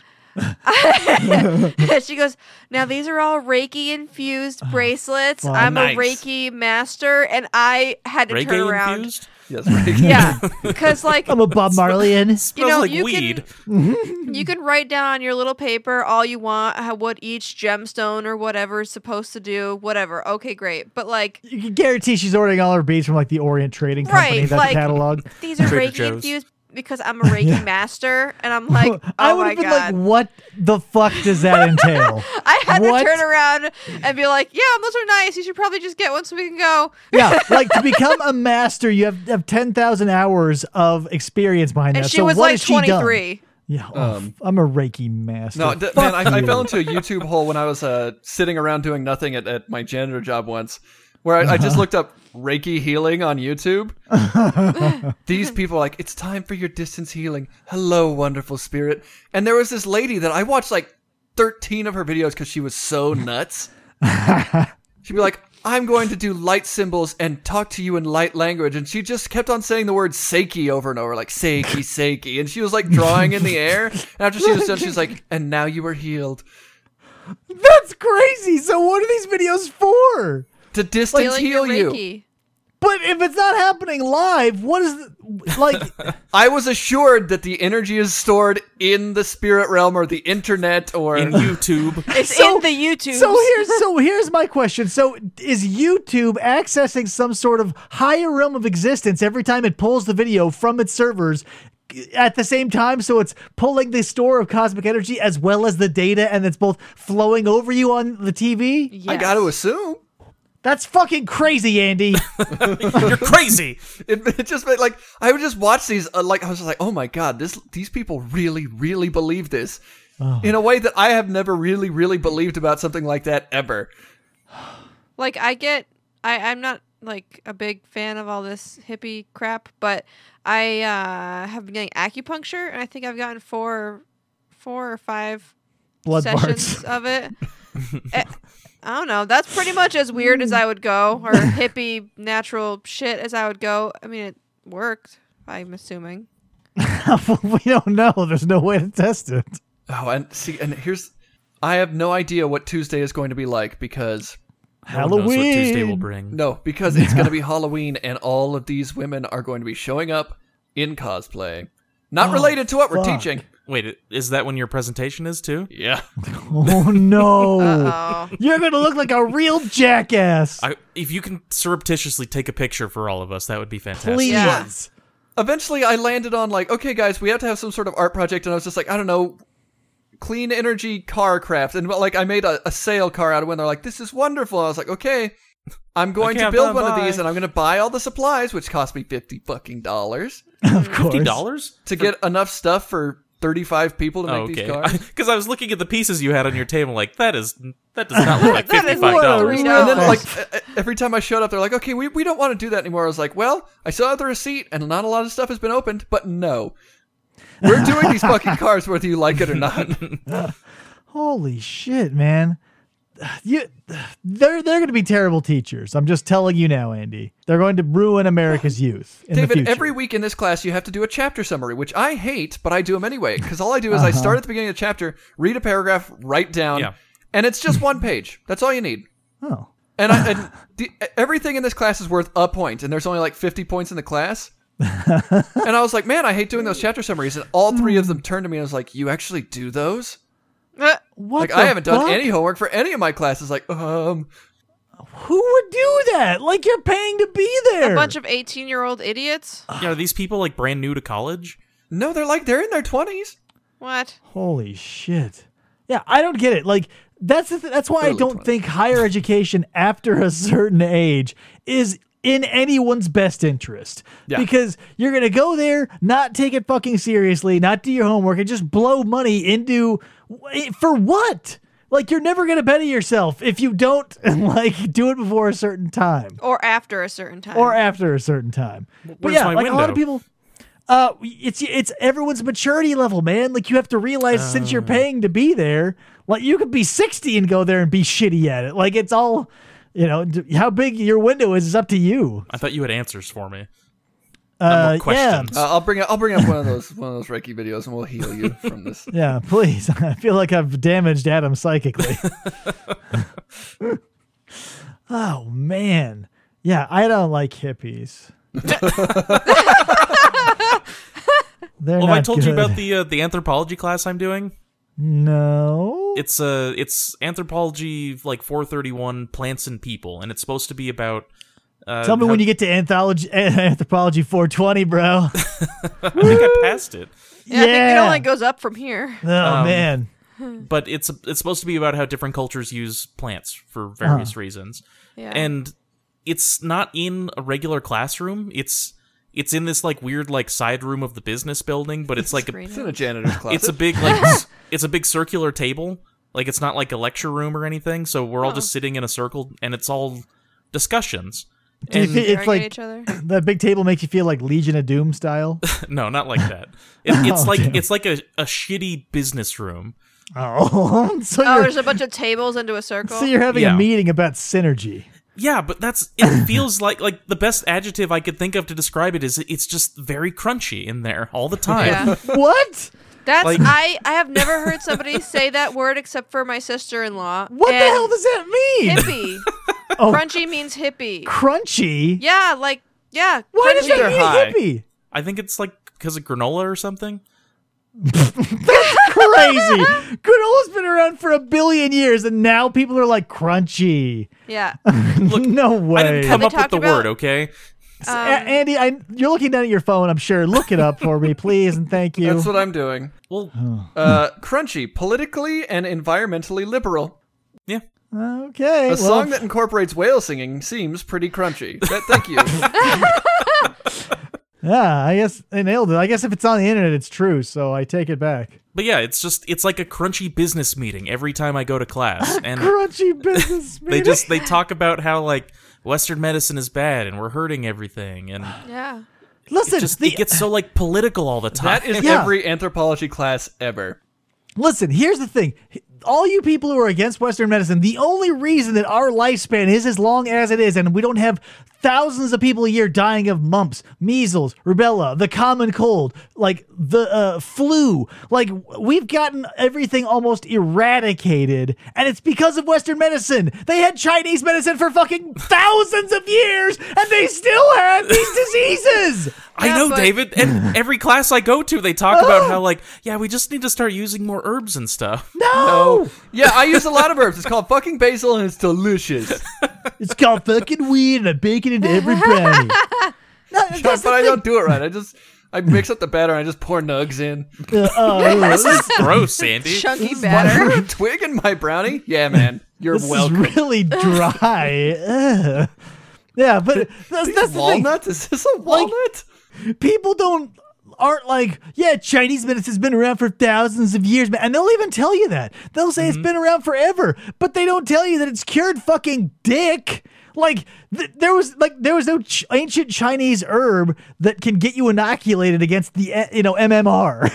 She goes, now these are all Reiki infused bracelets. fun. I'm Nice. a Reiki master, and I had to turn Reggae around. infused? Yes, right. Yeah, because like I'm a Bob Marleyan. you Smells know, like you weed. can you can write down on your little paper all you want, how, what each gemstone or whatever is supposed to do, whatever. Okay, great, but like You can guarantee she's ordering all her beads from like the Orient Trading Company. Right, That's like- the catalog. these are Trader Reiki Joe's. infused because I'm a Reiki master, and I'm like, oh I would my have been god. like, what the fuck does that entail? I had what? to turn around and be like, yeah, those are nice. You should probably just get one so we can go. Yeah, like to become a master, you have, have ten thousand hours of experience behind And that. she so was what like has she done? twenty-three. Yeah, oh, I'm a Reiki master. No, d- Fuck man, I, I you. fell into a YouTube hole when I was uh, sitting around doing nothing at, at my janitor job once, where I, I just looked up Reiki healing on YouTube. These people are like, it's time for your distance healing. Hello, wonderful spirit. And there was this lady that I watched like thirteen of her videos because she was so nuts. She'd be like, I'm going to do light symbols and talk to you in light language. And she just kept on saying the word Seiki over and over, like Seiki, Seiki. And she was like drawing in the air. And after she was done, she was like, and now you are healed. That's crazy. So what are these videos for? To distance Healing heal your you. Reiki. But if it's not happening live, what is the, like? I was assured that the energy is stored in the spirit realm or the internet or In YouTube. It's So- in the YouTube. So here's so here's my question. So is YouTube accessing some sort of higher realm of existence every time it pulls the video from its servers at the same time? So it's pulling the store of cosmic energy as well as the data, and it's both flowing over you on the T V? Yes. I got to assume. That's fucking crazy, Andy. You're crazy. It, it just made like I would just watch these uh, like I was just like, oh my god, this these people really really believe this in a way that I have never really really believed about something like that ever. Like I get, I I'm not like a big fan of all this hippie crap, but I uh, have been getting acupuncture, and I think I've gotten four, four or five Blood sessions parts. of it. Eh, I don't know. That's pretty much as weird as I would go, or hippie natural shit as I would go. I mean, it worked, I'm assuming. We don't know. There's no way to test it. Oh, and see, and here's, I have no idea what Tuesday is going to be like because, No one knows what Halloween. Tuesday will bring. no, because it's going to be Halloween and all of these women are going to be showing up in cosplay. Not Oh, related to what we're fuck. teaching. Wait, is that when your presentation is too? Yeah. Oh no! Oh, You're gonna look like a real jackass. I, if you can surreptitiously take a picture for all of us, that would be fantastic. Please. Yeah. Eventually I landed on like, okay guys, we have to have some sort of art project, and I was just like, I don't know, clean energy car craft, and like I made a, a sail car out of it, and they're like, this is wonderful. I was like, okay, I'm going Okay, to I'm build done, one of bye. these, and I'm going to buy all the supplies, which cost me fifty fucking dollars Of course. Fifty dollars to get enough stuff for thirty-five people to make Oh, these okay. cars. Because I was looking at the pieces you had on your table, like that is that does not look like That is fifty-five dollars. what And then, No. like, e- e- every time I showed up, they're like, okay, we, we don't want to do that anymore. I was like, well, I still have the receipt, and not a lot of stuff has been opened, but no. We're doing these fucking cars whether you like it or not. Holy shit, man! You, they're they're going to be terrible teachers. I'm just telling you now, Andy. They're going to ruin America's youth in the David, future. every week in this class, you have to do a chapter summary, which I hate, but I do them anyway. Because all I do is Uh-huh. I start at the beginning of the chapter, read a paragraph, write down, Yeah. and it's just one page. That's all you need. Oh, And, I, and the, everything in this class is worth a point, and there's only like fifty points in the class. And I was like, man, I hate doing those chapter summaries. And all three of them turned to me and was like, you actually do those? Uh, what? Like, the I haven't done fuck? any homework for any of my classes. Like, um, Who would do that? Like you're paying to be there. a bunch of eighteen-year-old idiots. Yeah, are these people like brand new to college? no, they're like, they're in their twenties. What? Holy shit! Yeah, I don't get it. Like that's the th- that's why I Early don't twenties. think higher education after a certain age is in anyone's best interest. Yeah. Because you're gonna go there, not take it fucking seriously, not do your homework, and just blow money into for what? Like you're never gonna better yourself if you don't like do it before a certain time Or after a certain time. or after a certain time. But Where's yeah, my like a lot of window? people. Uh, it's it's everyone's maturity level, man. Like you have to realize since you're paying to be there, like you could be sixty and go there and be shitty at it. Like it's all, you know, d- how big your window is is up to you. I thought you had answers for me. Uh, more yeah, questions. Uh, I'll bring up, I'll bring up one of those, one of those Reiki videos, and we'll heal you from this. yeah. Please, I feel like I've damaged Adam psychically. Oh man, yeah. I don't like hippies. They're Well, not have I told you good. about the uh, the anthropology class I'm doing? No. It's uh it's anthropology like four thirty-one plants and people, and it's supposed to be about. Uh, Tell me how- when you get to anthology, anthropology four twenty, bro. I think I passed it, yeah, I think it yeah. only goes up from here. Oh Um, man. but it's it's supposed to be about how different cultures use plants for various reasons, Yeah. and it's not in a regular classroom. It's it's in this like weird like side room of the business building, but it's like a, Screen It's in a house. janitor's closet. it's a big like s- it's a big circular table. Like it's not like a lecture room or anything. So we're all Oh. just sitting in a circle, and it's all discussions. Do you And- feel- it's Staring at like each other. that big table makes you feel like Legion of Doom style. No, not like that. It, it's Oh, like damn. it's like a, a shitty business room. Oh, so Oh, you're there's a bunch of tables into a circle. so you're having Yeah. a meeting about synergy. Yeah, but that's it feels like like the best adjective I could think of to describe it is it's just very crunchy in there all the time. Yeah. What? That's Like- I. I have never heard somebody say that word except for my sister-in-law. What the And hell does that mean? hippie? Oh. Crunchy means hippie. Crunchy? Yeah, like yeah. Why does crunchy. that They're mean high. hippie? I think it's like because of granola or something. Crazy. Granola's been around for a billion years, and now people are like crunchy. Yeah. No I way. didn't come they up with talked the about- word, okay? A- Andy, I, you're looking down at your phone. I'm sure. Look it up for me, please, and thank you. That's what I'm doing. Well, Uh, crunchy, politically and environmentally liberal. yeah. Okay. A well, song that incorporates whale singing seems pretty crunchy. Th- thank you. yeah, I guess I nailed it. I guess if it's on the internet, it's true. So I take it back. But yeah, it's just it's like a crunchy business meeting every time I go to class, and Crunchy business. they meeting. just they talk about how like Western medicine is bad and we're hurting everything, and Yeah. listen. it just the, it gets so like political all the time. That is Yeah. every anthropology class ever. Listen, here's the thing. all you people who are against Western medicine, the only reason that our lifespan is as long as it is, and we don't have thousands of people a year dying of mumps, measles, rubella, the common cold, like the uh, flu, like we've gotten everything almost eradicated, and it's because of Western medicine. They had Chinese medicine for fucking thousands of years, and they still had these diseases. I Yeah, know, but- David. And every class I go to, they talk Oh. about how, like, yeah, we just need to start using more herbs and stuff. No, Oh, yeah, I use a lot of herbs. It's called fucking basil, and it's delicious. it's called fucking weed, and I bake it into every brownie. No, that's but the I thing. don't do it right. I just I mix up the batter and I just pour nugs in. Uh, oh, This is gross, Sandy. Chunky What, batter. a twig in my brownie? Yeah, man. You're this welcome. is really dry. Ugh. Yeah, but that's, that's the thing. Walnut? Is this a walnut? People don't aren't like, yeah, Chinese medicine's been around for thousands of years, man. And they'll even tell you that. They'll say it's been around forever, but they don't tell you that it's cured fucking dick. Like th- there was like there was no ch- ancient Chinese herb that can get you inoculated against the uh, you know M M R.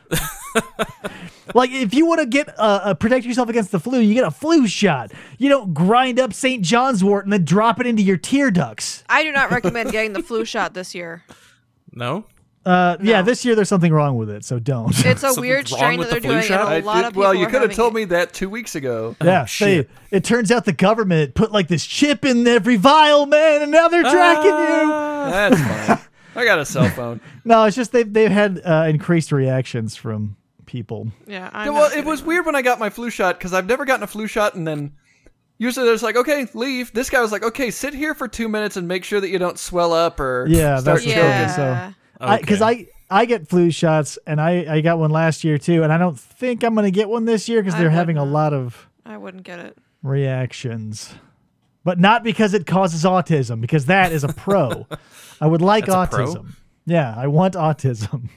Like if you want to get uh, uh, protect yourself against the flu, you get a flu shot. You don't grind up Saint John's wort and then drop it into your tear ducts. I do not recommend getting the flu shot this year. No? Uh, Yeah, this year there's something wrong with it, so don't. It's a Something's weird wrong strain with that the they're flu doing, and shot? a I lot did- of people well, you are could have having told it. me that two weeks ago. Yeah, shit. they, it turns out the government put like this chip in every vial, man, and now they're tracking you. That's fine. I got a cell phone. No, it's just they've they've had uh, increased reactions from people. Yeah, I'm Yeah, not well, it kidding. was weird when I got my flu shot because I've never gotten a flu shot, and then usually there's like, okay, leave. This guy was like, okay, sit here for two minutes and make sure that you don't swell up or Yeah, start that's the choking. thing, Yeah. so because I, I I get flu shots and I I got one last year too, and I don't think I'm gonna get one this year because I they're would having a not. lot of I wouldn't get it. reactions. But not because it causes autism, because that is a pro. I would like That's a pro? autism. Yeah, I want autism.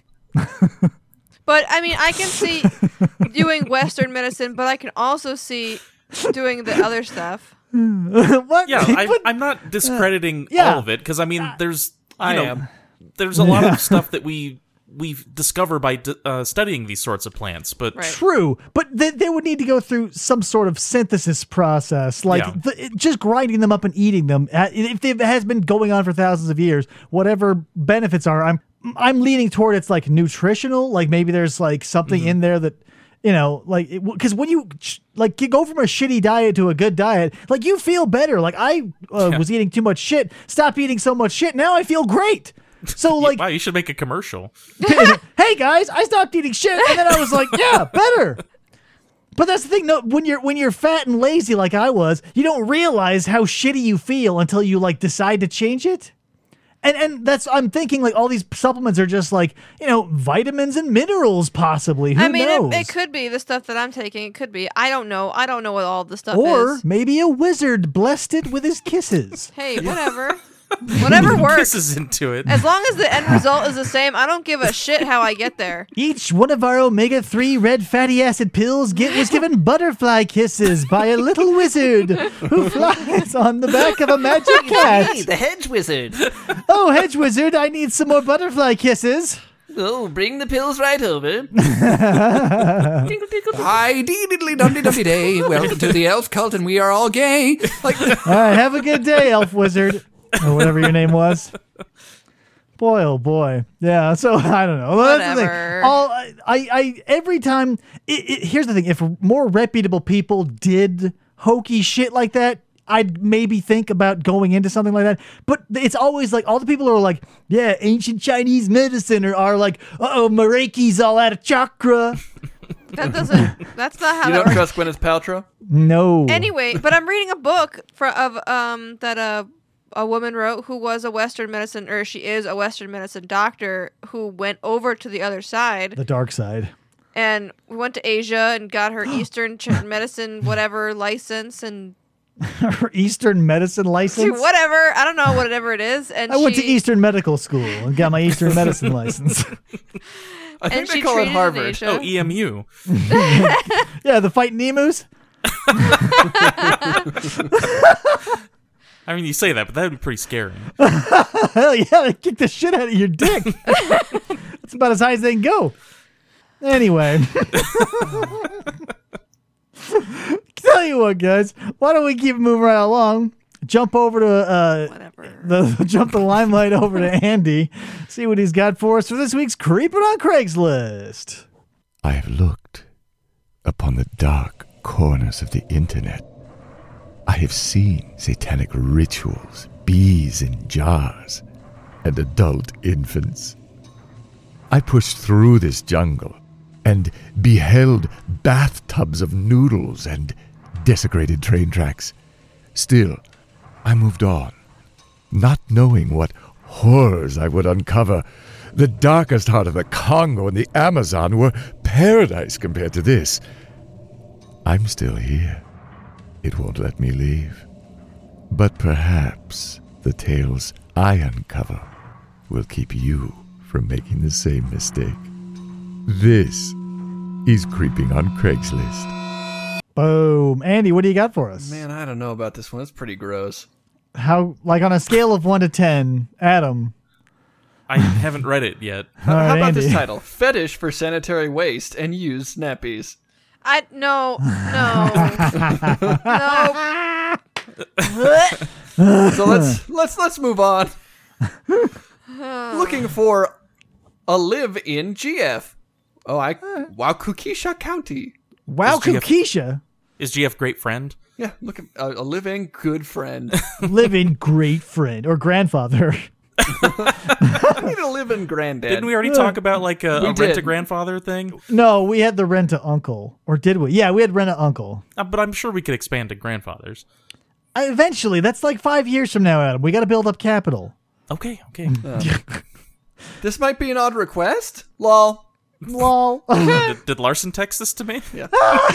But I mean, I can see doing Western medicine, but I can also see doing the other stuff. What? Yeah, I, But- I'm not discrediting yeah. all of it because I mean, there's you I know, am. there's a lot of stuff that we we discover by d- uh, studying these sorts of plants, but Right. True, but they, they would need to go through some sort of synthesis process, like Yeah. the, it- just grinding them up and eating them. Uh, If it has been going on for thousands of years, whatever benefits are, I'm I'm leaning toward it's like nutritional. Like maybe there's like something Mm-hmm. in there that you know, like because when you ch- like you go from a shitty diet to a good diet, like you feel better. Like I uh, Yeah. was eating too much shit, stop eating so much shit. Now I feel great. So like wow, you should make a commercial. hey guys, I stopped eating shit, and then I was like, yeah, better. But that's the thing. No, when you're when you're fat and lazy like I was, you don't realize how shitty you feel until you like decide to change it. And and that's I'm thinking like all these supplements are just like you know vitamins and minerals possibly. Who I mean, knows? it, it could be the stuff that I'm taking. It could be. I don't know. I don't know what all the stuff or is. maybe a wizard blessed it with his kisses. Hey, whatever. Whatever works. Kisses into it. As long as the end result is the same, I don't give a shit how I get there. Each one of our omega three red fatty acid pills get, was given butterfly kisses by a little wizard who flies on the back of a magic cat. the hedge wizard. Oh, hedge wizard, I need some more butterfly kisses. Oh, bring the pills right over. Hi, dee diddly dum dum day. Welcome to the elf cult, and we are all gay. Like, All right, have a good day, elf wizard, or whatever your name was. Boy, oh boy, yeah. So I don't know. Well, that's the thing. Whatever. All I, I, I every time. It, it, here's the thing: if more reputable people did hokey shit like that, I'd maybe think about going into something like that. But it's always like all the people who are like, yeah, ancient Chinese medicine, or are like, uh oh, Mareiki's all out of chakra. That doesn't. That's not how you that don't works. trust Gwyneth Paltrow? No. Anyway, but I'm reading a book for of um that a a woman wrote who was a Western medicine, or she is a Western medicine doctor who went over to the other side, The dark side. and we went to Asia and got her Eastern ch- medicine whatever license and Her Eastern medicine license. whatever I don't know whatever it is. And I went she, to Eastern Medical School and got my Eastern medicine license. I think and they she call it treated in Harvard. Asia. Oh, E M U. Yeah, the fighting emus. I mean, you say that, but that would be pretty scary. Hell yeah, they kick the shit out of your dick. That's about as high as they can go. Anyway. tell you what, guys. Why don't we keep moving right along? Jump over to uh, Whatever. the jump the limelight over to Andy. See what he's got for us for this week's Creeping on Craigslist. I have looked upon the dark corners of the internet. I have seen satanic rituals, bees in jars, and adult infants. I pushed through this jungle and beheld bathtubs of noodles and desecrated train tracks. Still, I moved on, not knowing what horrors I would uncover. The darkest heart of the Congo and the Amazon were paradise compared to this. I'm still here. It won't let me leave. But perhaps the tales I uncover will keep you from making the same mistake. This is Creeping on Craigslist. Boom. Andy, what do you got for us? Man, I don't know about this one. It's pretty gross. How, like on a scale of one to ten, Adam. I haven't read it yet. How, All how right, about Andy. this title? Fetish for sanitary waste and used nappies. I no no no. So let's let's let's move on. Looking for a live in G F. Oh, I Waukesha County. Wow, Is G F Kukisha. Is G F great friend? Yeah, look at uh, a live-in good friend. Living great friend or grandfather. I need a live-in granddad. Didn't we already talk about like a, We a did. rent a grandfather thing? No, we had the rent a uncle. Or did we? Yeah, we had rent a uncle. Uh, but I'm sure we could expand to grandfathers. I, eventually, that's like five years from now, Adam. We got to build up capital. Okay, okay. This might be an odd request. Lol. Lol. did, did Larson text this to me? Yeah.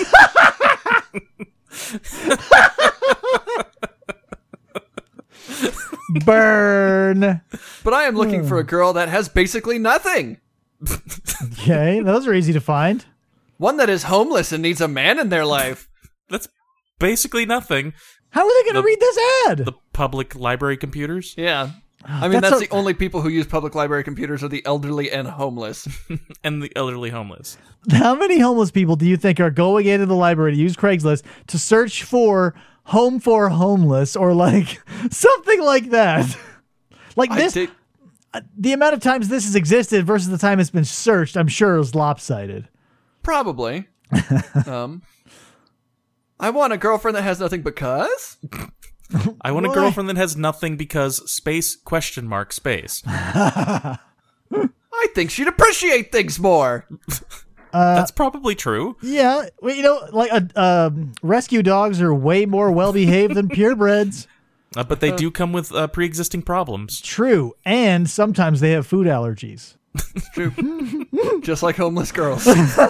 Burn. But I am looking for a girl that has basically nothing. Okay, those are easy to find. One that is homeless and needs a man in their life. That's basically nothing. How are they going The- to read this ad? The public library computers Yeah. I mean, That's that's, a- the only people who use public library computers are the elderly and homeless. and the elderly homeless. How many homeless people do you think are going into the library to use Craigslist to search for home for homeless or like something like that? Like I this, did- the amount of times this has existed versus the time it's been searched, I'm sure is lopsided. Probably. um, I want a girlfriend that has nothing because. I want a Why? girlfriend that has nothing because space question mark space. I think she'd appreciate things more. That's probably true. Yeah, well, you know, like uh, um, rescue dogs are way more well behaved than purebreds. Uh, but they do come with uh, pre-existing problems. True, and sometimes they have food allergies. It's true. Just like homeless girls.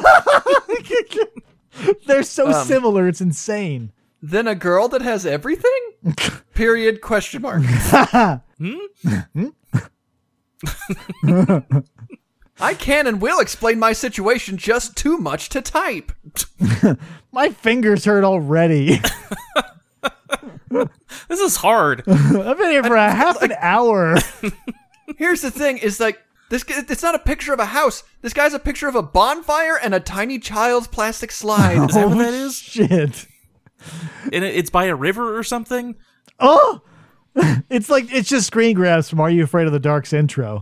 They're so Um, similar, it's insane. Then a girl that has everything? Period, question mark. I can and will explain my situation, just too much to type. My fingers hurt already. This is hard. I've been here for a half an hour. Here's the thing, is like, this. it's not a picture of a house. This guy's a picture of a bonfire and a tiny child's plastic slide. Is that what Oh, that is? Shit. And it, it's by a river or something? Oh! It's like, it's just screen grabs from Are You Afraid of the Dark's intro.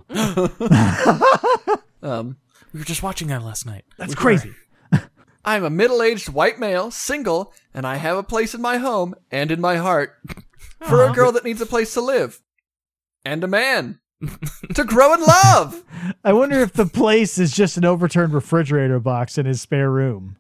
Um, We were just watching that last night. That's crazy. I'm a middle-aged white male, single, and I have a place in my home and in my heart for a girl that needs a place to live. And a man. To grow in love. I wonder if the place is just an overturned refrigerator box in his spare room.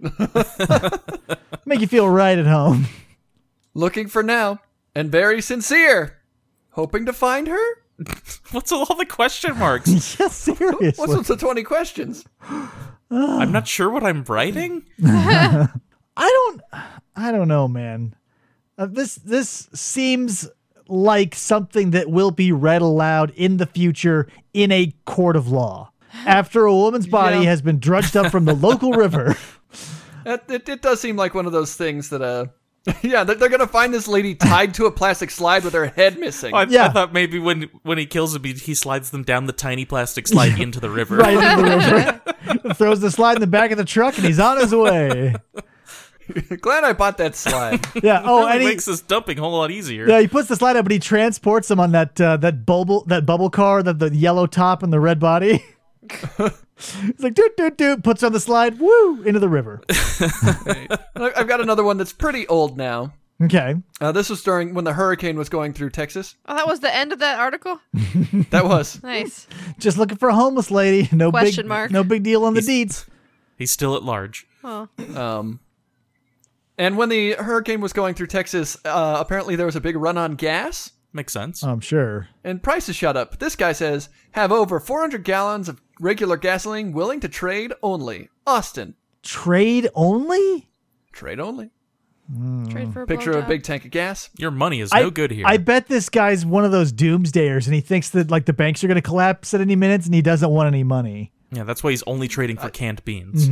Make you feel right at home. Looking for now. And very sincere. Hoping to find her? What's all the question marks? Yeah, seriously. What's with the twenty questions? I'm not sure what I'm writing. I don't I don't know, man. Uh, this this seems like something that will be read aloud in the future in a court of law. After a woman's body Yeah. has been drudged up from the local river. It, it, it does seem like one of those things that, uh, yeah, they're, they're going to find this lady tied to a plastic slide with her head missing. I, Yeah. I thought maybe when when he kills him, he, he slides them down the tiny plastic slide into the river. Right into the river. Throws the slide in the back of the truck and he's on his way. Glad I bought that slide. Yeah. Oh, Really and he, makes this dumping a whole lot easier. yeah, he puts the slide up, but he transports them on that uh, that bubble that bubble car, that the yellow top and the red body. It's like doot doot doot, puts on the slide, woo, into the river. Look, I've got another one that's pretty old now. Okay. Uh, this was during when the hurricane was going through Texas. Oh, that was the end of that article? That was. Nice. Just looking for a homeless lady. No Question big mark. no big deal on the deeds. He's still at large. Oh. Um, and when the hurricane was going through Texas, uh, apparently there was a big run on gas, Makes sense. I'm sure. and prices shot up. This guy says, have over four hundred gallons of regular gasoline willing to trade only. Austin. Trade only? Trade only. Trade for a Picture of a blowjob. big tank of gas. Your money is no I, good here. I bet this guy's one of those doomsdayers, and he thinks that like the banks are going to collapse at any minute, and he doesn't want any money. yeah, that's why he's only trading for canned beans.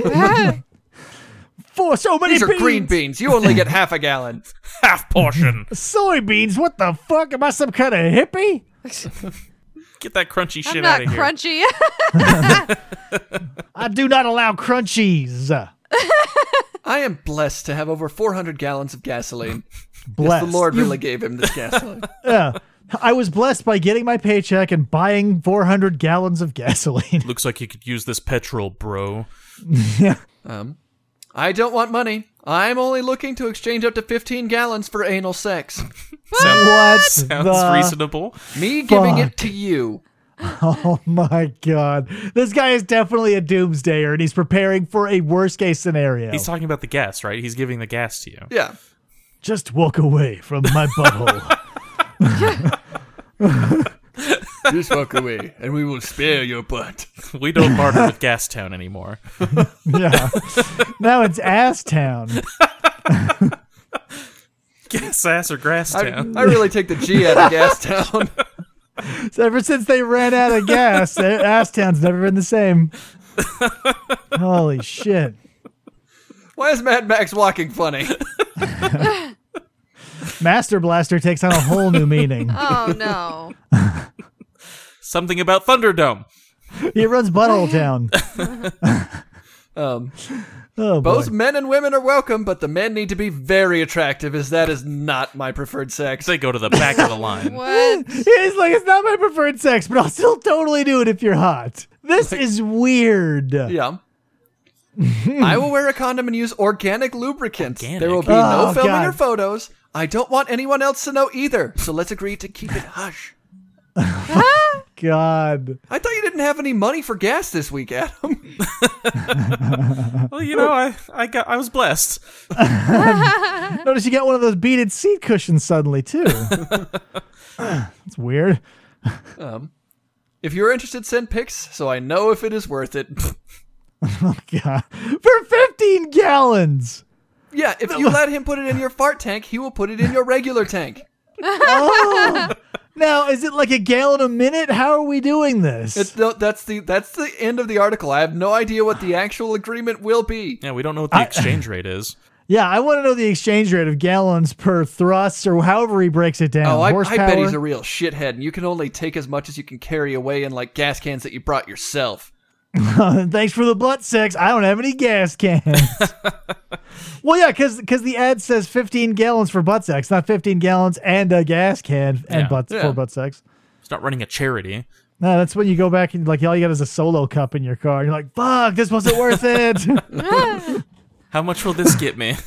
For so many These are beans. green beans. You only get half a gallon. Half portion. Soybeans? What the fuck? Am I some kind of hippie? Get that crunchy I'm shit not out of here. crunchy. I do not allow crunchies. I am blessed to have over four hundred gallons of gasoline. Blessed. Yes, the Lord You- really gave him this gasoline. Yeah. I was blessed by getting my paycheck and buying four hundred gallons of gasoline. Looks like you could use this petrol, bro. Um, I don't want money. I'm only looking to exchange up to fifteen gallons for anal sex. What Sounds the- reasonable. Me giving Fuck. it to you. Oh my god. This guy is definitely a doomsdayer, and he's preparing for a worst case scenario. He's talking about the gas, right? He's giving the gas to you. Yeah. Just walk away from my butthole. Just walk away, and we will spare your butt. We don't barter with Gastown anymore. Yeah. Now it's Ass Town. Gas ass or grass I, town. I really take the G out of Gastown. So ever since they ran out of gas, Ass Town's never been the same. Holy shit. Why is Mad Max walking funny? Master Blaster takes on a whole new meaning. Oh, no. Something about Thunderdome. He runs Butthole Town. Um, Oh, boy. both men and women are welcome, but the men need to be very attractive, as that is not my preferred sex. They go to the back of the line. What? He's like, it's not my preferred sex, but I'll still totally do it if you're hot. This is weird. Yeah. I will wear a condom and use organic lubricants. Organic? There will be Oh, no filming God. or photos. I don't want anyone else to know either, so let's agree to keep it hush. God. I thought you didn't have any money for gas this week, Adam. Well, you know, I, I got I was blessed. Notice you got one of those beaded seat cushions suddenly, too. That's weird. Um, if you're interested, send pics so I know if it is worth it. God. For fifteen gallons. Yeah, if you let him put it in your fart tank, he will put it in your regular tank. Oh. Now, is it like a gallon a minute? How are we doing this? It's no, that's the that's the end of the article. I have no idea what the actual agreement will be. Yeah, we don't know what the exchange rate is. yeah, I want to know the exchange rate of gallons per thrust or however he breaks it down. Oh, I, I Horsepower? bet he's a real shithead, and you can only take as much as you can carry away in like gas cans that you brought yourself. Thanks for the butt sex. I don't have any gas cans. Well, yeah, because the ad says fifteen gallons for butt sex, not fifteen gallons and a gas can and Yeah. butt Yeah. for butt sex. It's not running a charity. No, that's when you go back and like all you got is a solo cup in your car. And you're like, fuck, this wasn't worth it. How much will this get me?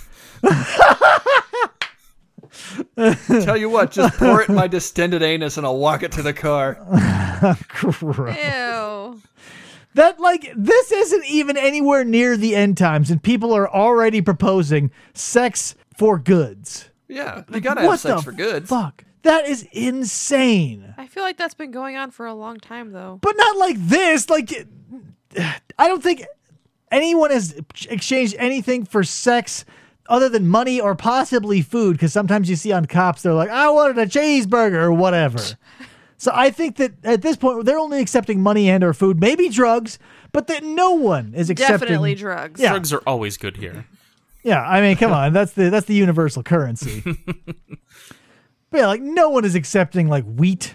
Tell you what, just pour it in my distended anus, and I'll walk it to the car. Gross. Ew. That like this isn't even anywhere near the end times, and people are already proposing sex for goods. Yeah, you gotta have What sex the for goods. Fuck, that is insane. I feel like that's been going on for a long time, though. But not like this. Like, I don't think anyone has exchanged anything for sex other than money or possibly food. Because sometimes you see on cops, they're like, "I wanted a cheeseburger" or whatever. So I think that at this point, they're only accepting money and or food, maybe drugs, but that no one is accepting. Definitely drugs. Yeah. Drugs are always good here. Yeah, I mean, come on, that's the that's the universal currency. But yeah, like no one is accepting like wheat.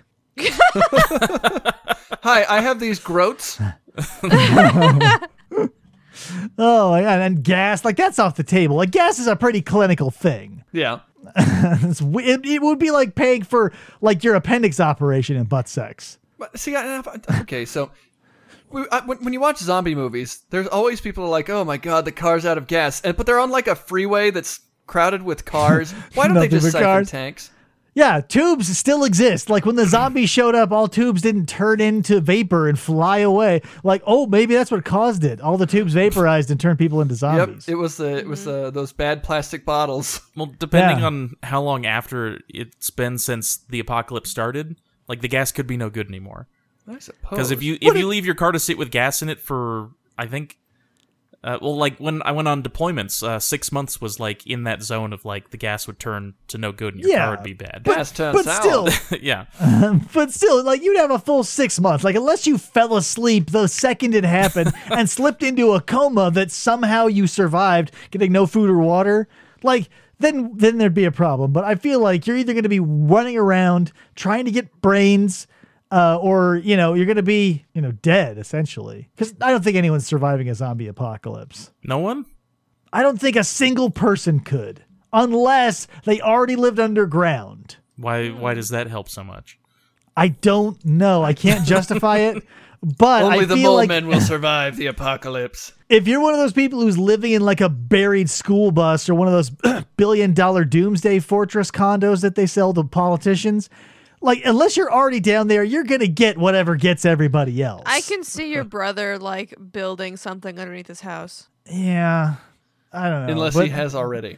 Hi, I have these groats. Oh my god, and gas, like that's off the table. Like gas is a pretty clinical thing. Yeah. It's, w- it, it would be like paying for like your appendix operation in butt sex. But see, I, I- okay, so we, I, when, when you watch zombie movies, there's always people who are like, "Oh my god, the car's out of gas," and but they're on like a freeway that's crowded with cars. Why don't they Nothing just but siphon cars. tanks? Yeah, tubes still exist. Like when the zombies showed up, all tubes didn't turn into vapor and fly away. Like, oh, maybe that's what caused it. All the tubes vaporized and turned people into Yep, zombies. it was the it was the, those bad plastic bottles. Well, depending Yeah. on how long after it's been since the apocalypse started, like the gas could be no good anymore. I suppose. Because if you if you leave your car to sit with gas in it for, I think, uh, well, like when I went on deployments, uh, six months was like in that zone of like the gas would turn to no good and your Yeah, car would be bad. gas turns but sour. still, yeah, but still, like you'd have a full six months. Like unless you fell asleep the second it happened and slipped into a coma that somehow you survived, getting no food or water. Like then, then there'd be a problem. But I feel like you're either going to be running around trying to get brains, uh, or you know you're going to be you know dead essentially. Because I don't think anyone's surviving a zombie apocalypse. no one. I don't think a single person could, unless they already lived underground. Why why does that help so much? I don't know. I can't justify it, but Only I the feel mole like men will survive the apocalypse. if you're one of those people who's living in like a buried school bus or one of those billion dollar doomsday fortress condos that they sell to politicians, like unless you're already down there, you're gonna get whatever gets everybody else. I can see your brother like building something underneath his house. Yeah, I don't know. Unless but- he has already.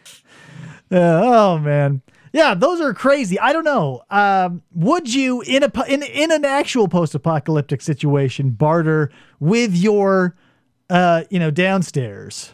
Yeah, oh man. Yeah, those are crazy. I don't know. Um, would you in a po- in in an actual post-apocalyptic situation barter with your uh, you know, downstairs?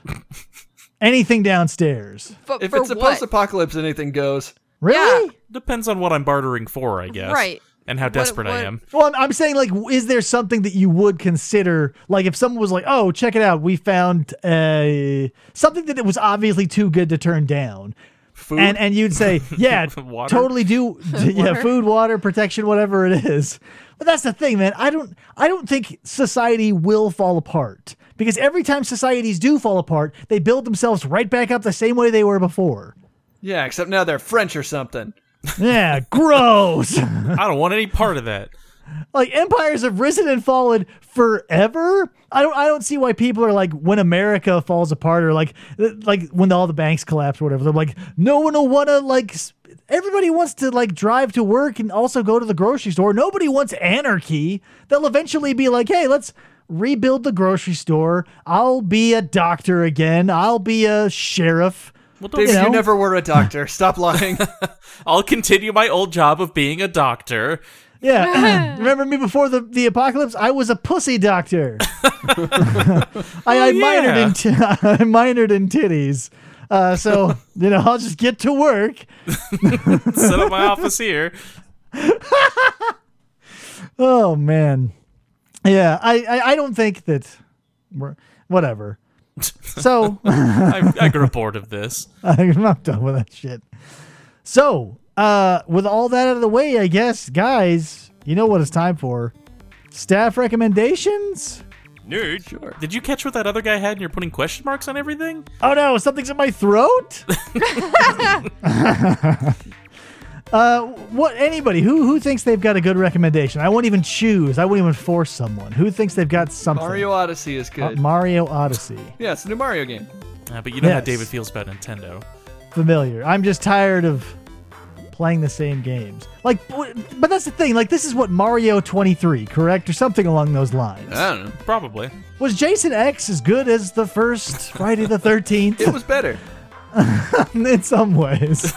Anything downstairs. But If for it's a what? post-apocalypse, anything goes. Really? Yeah. Depends on what I'm bartering for, I guess. Right. And how desperate I what- am. Well, I'm, I'm saying, like, is there something that you would consider, like, if someone was like, "Oh, check it out, we found uh, something that it was obviously too good to turn down," Food. and and you'd say, "Yeah, Water? totally do, yeah, Water? food, water, protection, whatever it is." But that's the thing, man. I don't, I don't think society will fall apart because every time societies do fall apart, they build themselves right back up the same way they were before. Yeah, except now they're French or something. Yeah, gross. I don't want any part of that. Like empires have risen and fallen forever. I don't I don't see why people are like when America falls apart or like like when all the banks collapse or whatever. They're like no one will want to like s- everybody wants to like drive to work and also go to the grocery store. Nobody wants anarchy. They'll eventually be like, "Hey, let's rebuild the grocery store. I'll be a doctor again. I'll be a sheriff." Well, don't David, You you, know? never were a doctor. Stop lying. I'll continue my old job of being a doctor. Yeah. Remember me before the, the apocalypse? I was a pussy doctor. I, I yeah. minored in t- I minored in titties. Uh, so, you know, I'll just get to work. Set up my office here. Oh man. Yeah, I, I, I don't think that we're whatever. So I, I grew bored of this. I'm not done with that shit. So, uh, with all that out of the way, I guess, guys, you know what it's time for. Staff recommendations? Nerd. Sure. Did you catch what that other guy had and you're putting question marks on everything? Oh no, something's in my throat? uh, what, anybody, who who thinks they've got a good recommendation? I won't even choose. I won't even force someone. Who thinks they've got something? Mario Odyssey is Uh, good. Mario Odyssey. Yeah, it's a new Mario game. Uh, but you know how Yes. David feels about Nintendo. Familiar. I'm just tired of playing the same games. Like, w- but that's the thing. Like, this is what Mario twenty-three, correct, or something along those lines. I don't know. Probably. Was Jason X as good as the first Friday the thirteenth? It was better. In some ways,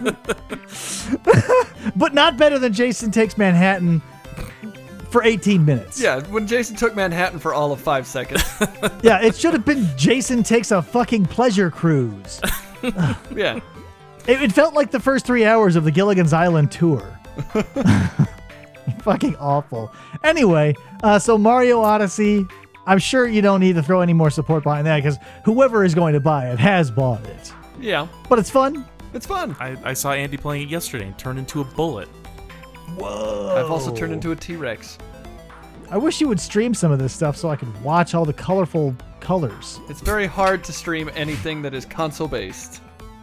but not better than Jason Takes Manhattan for eighteen minutes. Yeah, when Jason took Manhattan for all of five seconds. Yeah, it should have been Jason Takes a Fucking Pleasure Cruise. Yeah. It, it felt like the first three hours of the Gilligan's Island tour. Fucking awful. Anyway, uh, so Mario Odyssey, I'm sure you don't need to throw any more support behind that because whoever is going to buy it has bought it. Yeah. But it's fun. It's fun. I, I saw Andy playing it yesterday and turned into a bullet. Whoa. I've also turned into a T-Rex. I wish you would stream some of this stuff so I could watch all the colorful colors. It's very hard to stream anything that is console-based.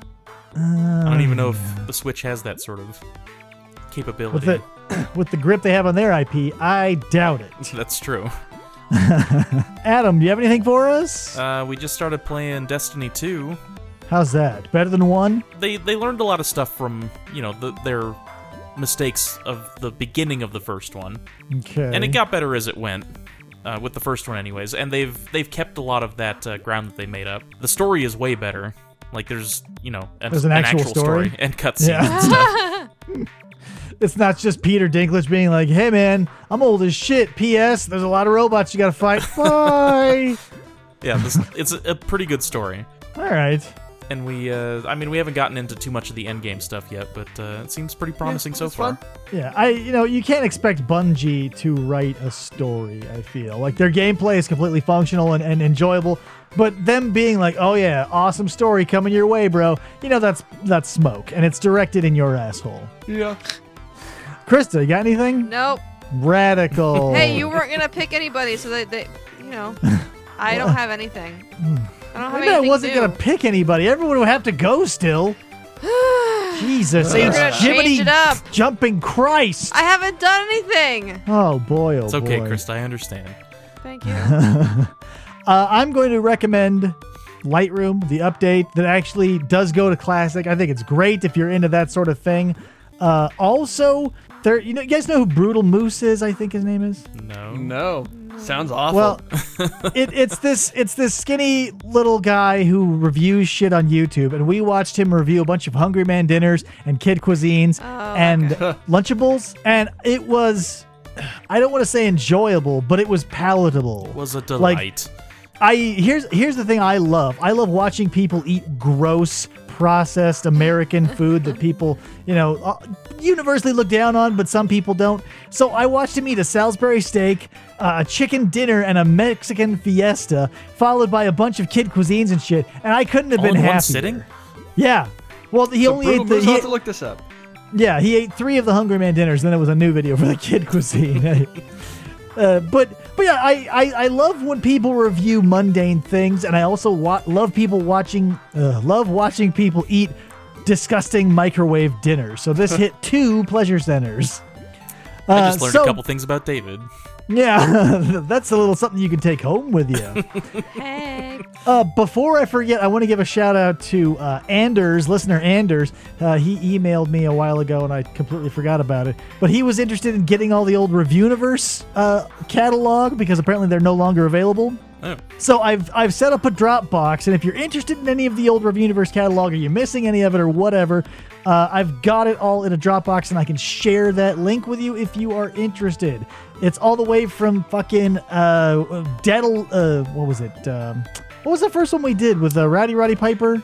I don't even know if the Switch has that sort of capability. With the, with the grip they have on their I P, I doubt it. That's true. Adam, do you have anything for us? Uh, we just started playing Destiny two. How's that? Better than one? They they learned a lot of stuff from, you know, the, their mistakes of the beginning of the first one. Okay. And it got better as it went. Uh, with the first one anyways, and they've they've kept a lot of that uh, ground that they made up. The story is way better. Like there's, you know, a, There's an actual story? and cutscenes Yeah. and stuff. It's not just Peter Dinklage being like, hey man, I'm old as shit. P S. There's a lot of robots you gotta fight. Bye. Yeah, this, it's a, a pretty good story. All right. And we, uh, I mean, we haven't gotten into too much of the endgame stuff yet, but uh, it seems pretty promising so it's far. fun. Yeah, I you know, you can't expect Bungie to write a story, I feel. Like their gameplay is completely functional and, and enjoyable, but them being like, oh yeah, awesome story coming your way, bro. You know that's that's smoke and it's directed in your asshole. Yeah. Krista, you got anything? Nope. Radical. Hey, you weren't gonna pick anybody, so they, they you know, I don't have anything. I don't have I anything. bet I wasn't new. gonna pick anybody. Everyone would have to go still. Jesus, You're it's gonna Jiminy change it up. jumping Christ. I haven't done anything. Oh boy, oh It's okay, boy. Krista, I understand. Thank you. Uh, I'm going to recommend Lightroom, the update that actually does go to classic. I think it's great if you're into that sort of thing. Uh, also, there, you know, you guys know who Brutal Moose is? I think his name is. No. No. Sounds awful. Well, it, it's this it's this skinny little guy who reviews shit on YouTube, and we watched him review a bunch of Hungry Man dinners and kid cuisines Oh, and Lunchables, and it was, I don't want to say enjoyable, but it was palatable. Was a Like, delight. I here's here's the thing I love. I love watching people eat gross processed American food that people, you know, uh, universally look down on, but some people don't. So I watched him eat a Salisbury steak, uh, a chicken dinner, and a Mexican fiesta, followed by a bunch of kid cuisines and shit. And I couldn't have All been in one happier. sitting? Yeah. Well, he so only Brutal ate the. Moose, he I'll have ate- to look this up. yeah, he ate three of the Hungry Man dinners, then it was a new video for the kid cuisine. uh, but but yeah, I, I, I love when people review mundane things, and I also wa- love people watching uh, love watching people eat disgusting microwave dinners. So this hit two pleasure centers. I Uh, just learned so- a couple things about David. Yeah, that's a little something you can take home with you. Hey. Uh, before I forget, I want to give a shout out to uh, Anders, listener Anders. Uh, he emailed me a while ago, and I completely forgot about it. But he was interested in getting all the old Reviewniverse uh, catalog because apparently they're no longer available. Oh. So I've I've set up a Dropbox, and if you're interested in any of the old Reviewniverse catalog, or you're missing any of it, or whatever, uh, I've got it all in a Dropbox, and I can share that link with you if you are interested. It's all the way from fucking uh, Deadle. Uh, what was it? Um, what was the first one we did with uh, Rowdy Roddy Piper?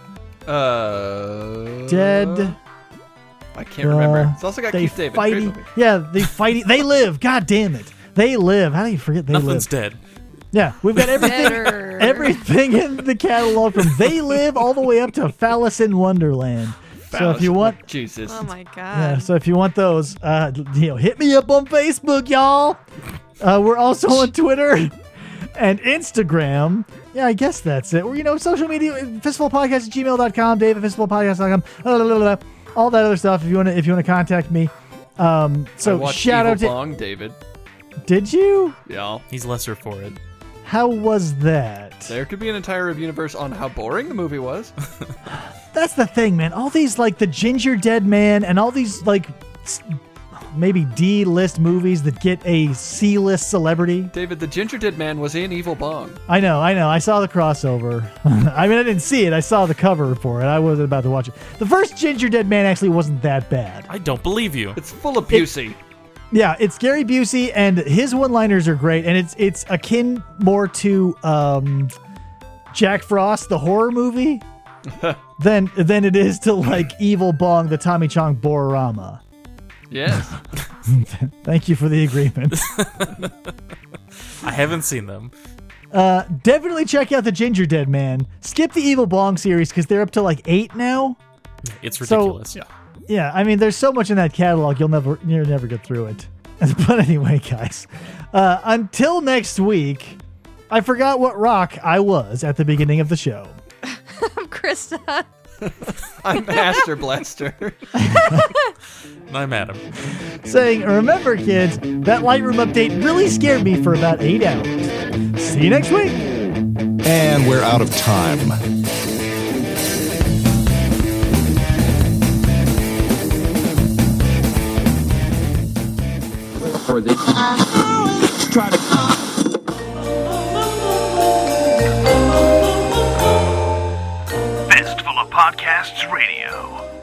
Uh, Dead. I can't remember. Uh, It's also got they Keith David. Great fighting. movie. Yeah, they fighting. They live. God damn it. They live. How do you forget they Nothing's live? dead. Yeah, we've got everything. Better. Everything in the catalog from They Live all the way up to Phallus in Wonderland. So if you want, Jesus. Oh my god. yeah, so if you want those, uh, you know, hit me up on Facebook, y'all. Uh, we're also on Twitter and Instagram. Yeah, I guess that's it. Or, you know, social media, fistfulpodcast at gmail dot com, Dave at fistfulpodcast dot com, blah, blah, blah, blah, all that other stuff if you want to if you want to contact me. Um, I so watched shout Evil out to Bong, David. Did you? Yeah. He's lesser for it. How was that? There could be an entire universe on how boring the movie was. That's the thing, man. All these like the Ginger Dead Man and all these like s- maybe D-list movies that get a C-list celebrity. David, the Ginger Dead Man was in Evil Bong. I know, I know. I saw the crossover. I mean, I didn't see it. I saw the cover for it. I wasn't about to watch it. The first Ginger Dead Man actually wasn't that bad. I don't believe you. It's full of Busey. Yeah, it's Gary Busey, and his one-liners are great, and it's it's akin more to um, Jack Frost, the horror movie, than than it is to like Evil Bong, the Tommy Chong Bororama. Yes. Thank you for the agreement. I haven't seen them. Uh, definitely check out the Ginger Dead Man. Skip the Evil Bong series because they're up to like eight now. It's So- ridiculous. yeah. Yeah, I mean, there's so much in that catalog, you'll never, you'll never get through it. But anyway, guys, uh, until next week, I forgot what rock I was at the beginning of the show. I'm Krista. I'm Master Blaster. I'm Adam. Saying, remember, kids, that Lightroom update really scared me for about eight hours. See you next week. And we're out of time. For the try to Fistful of Podcasts Radio.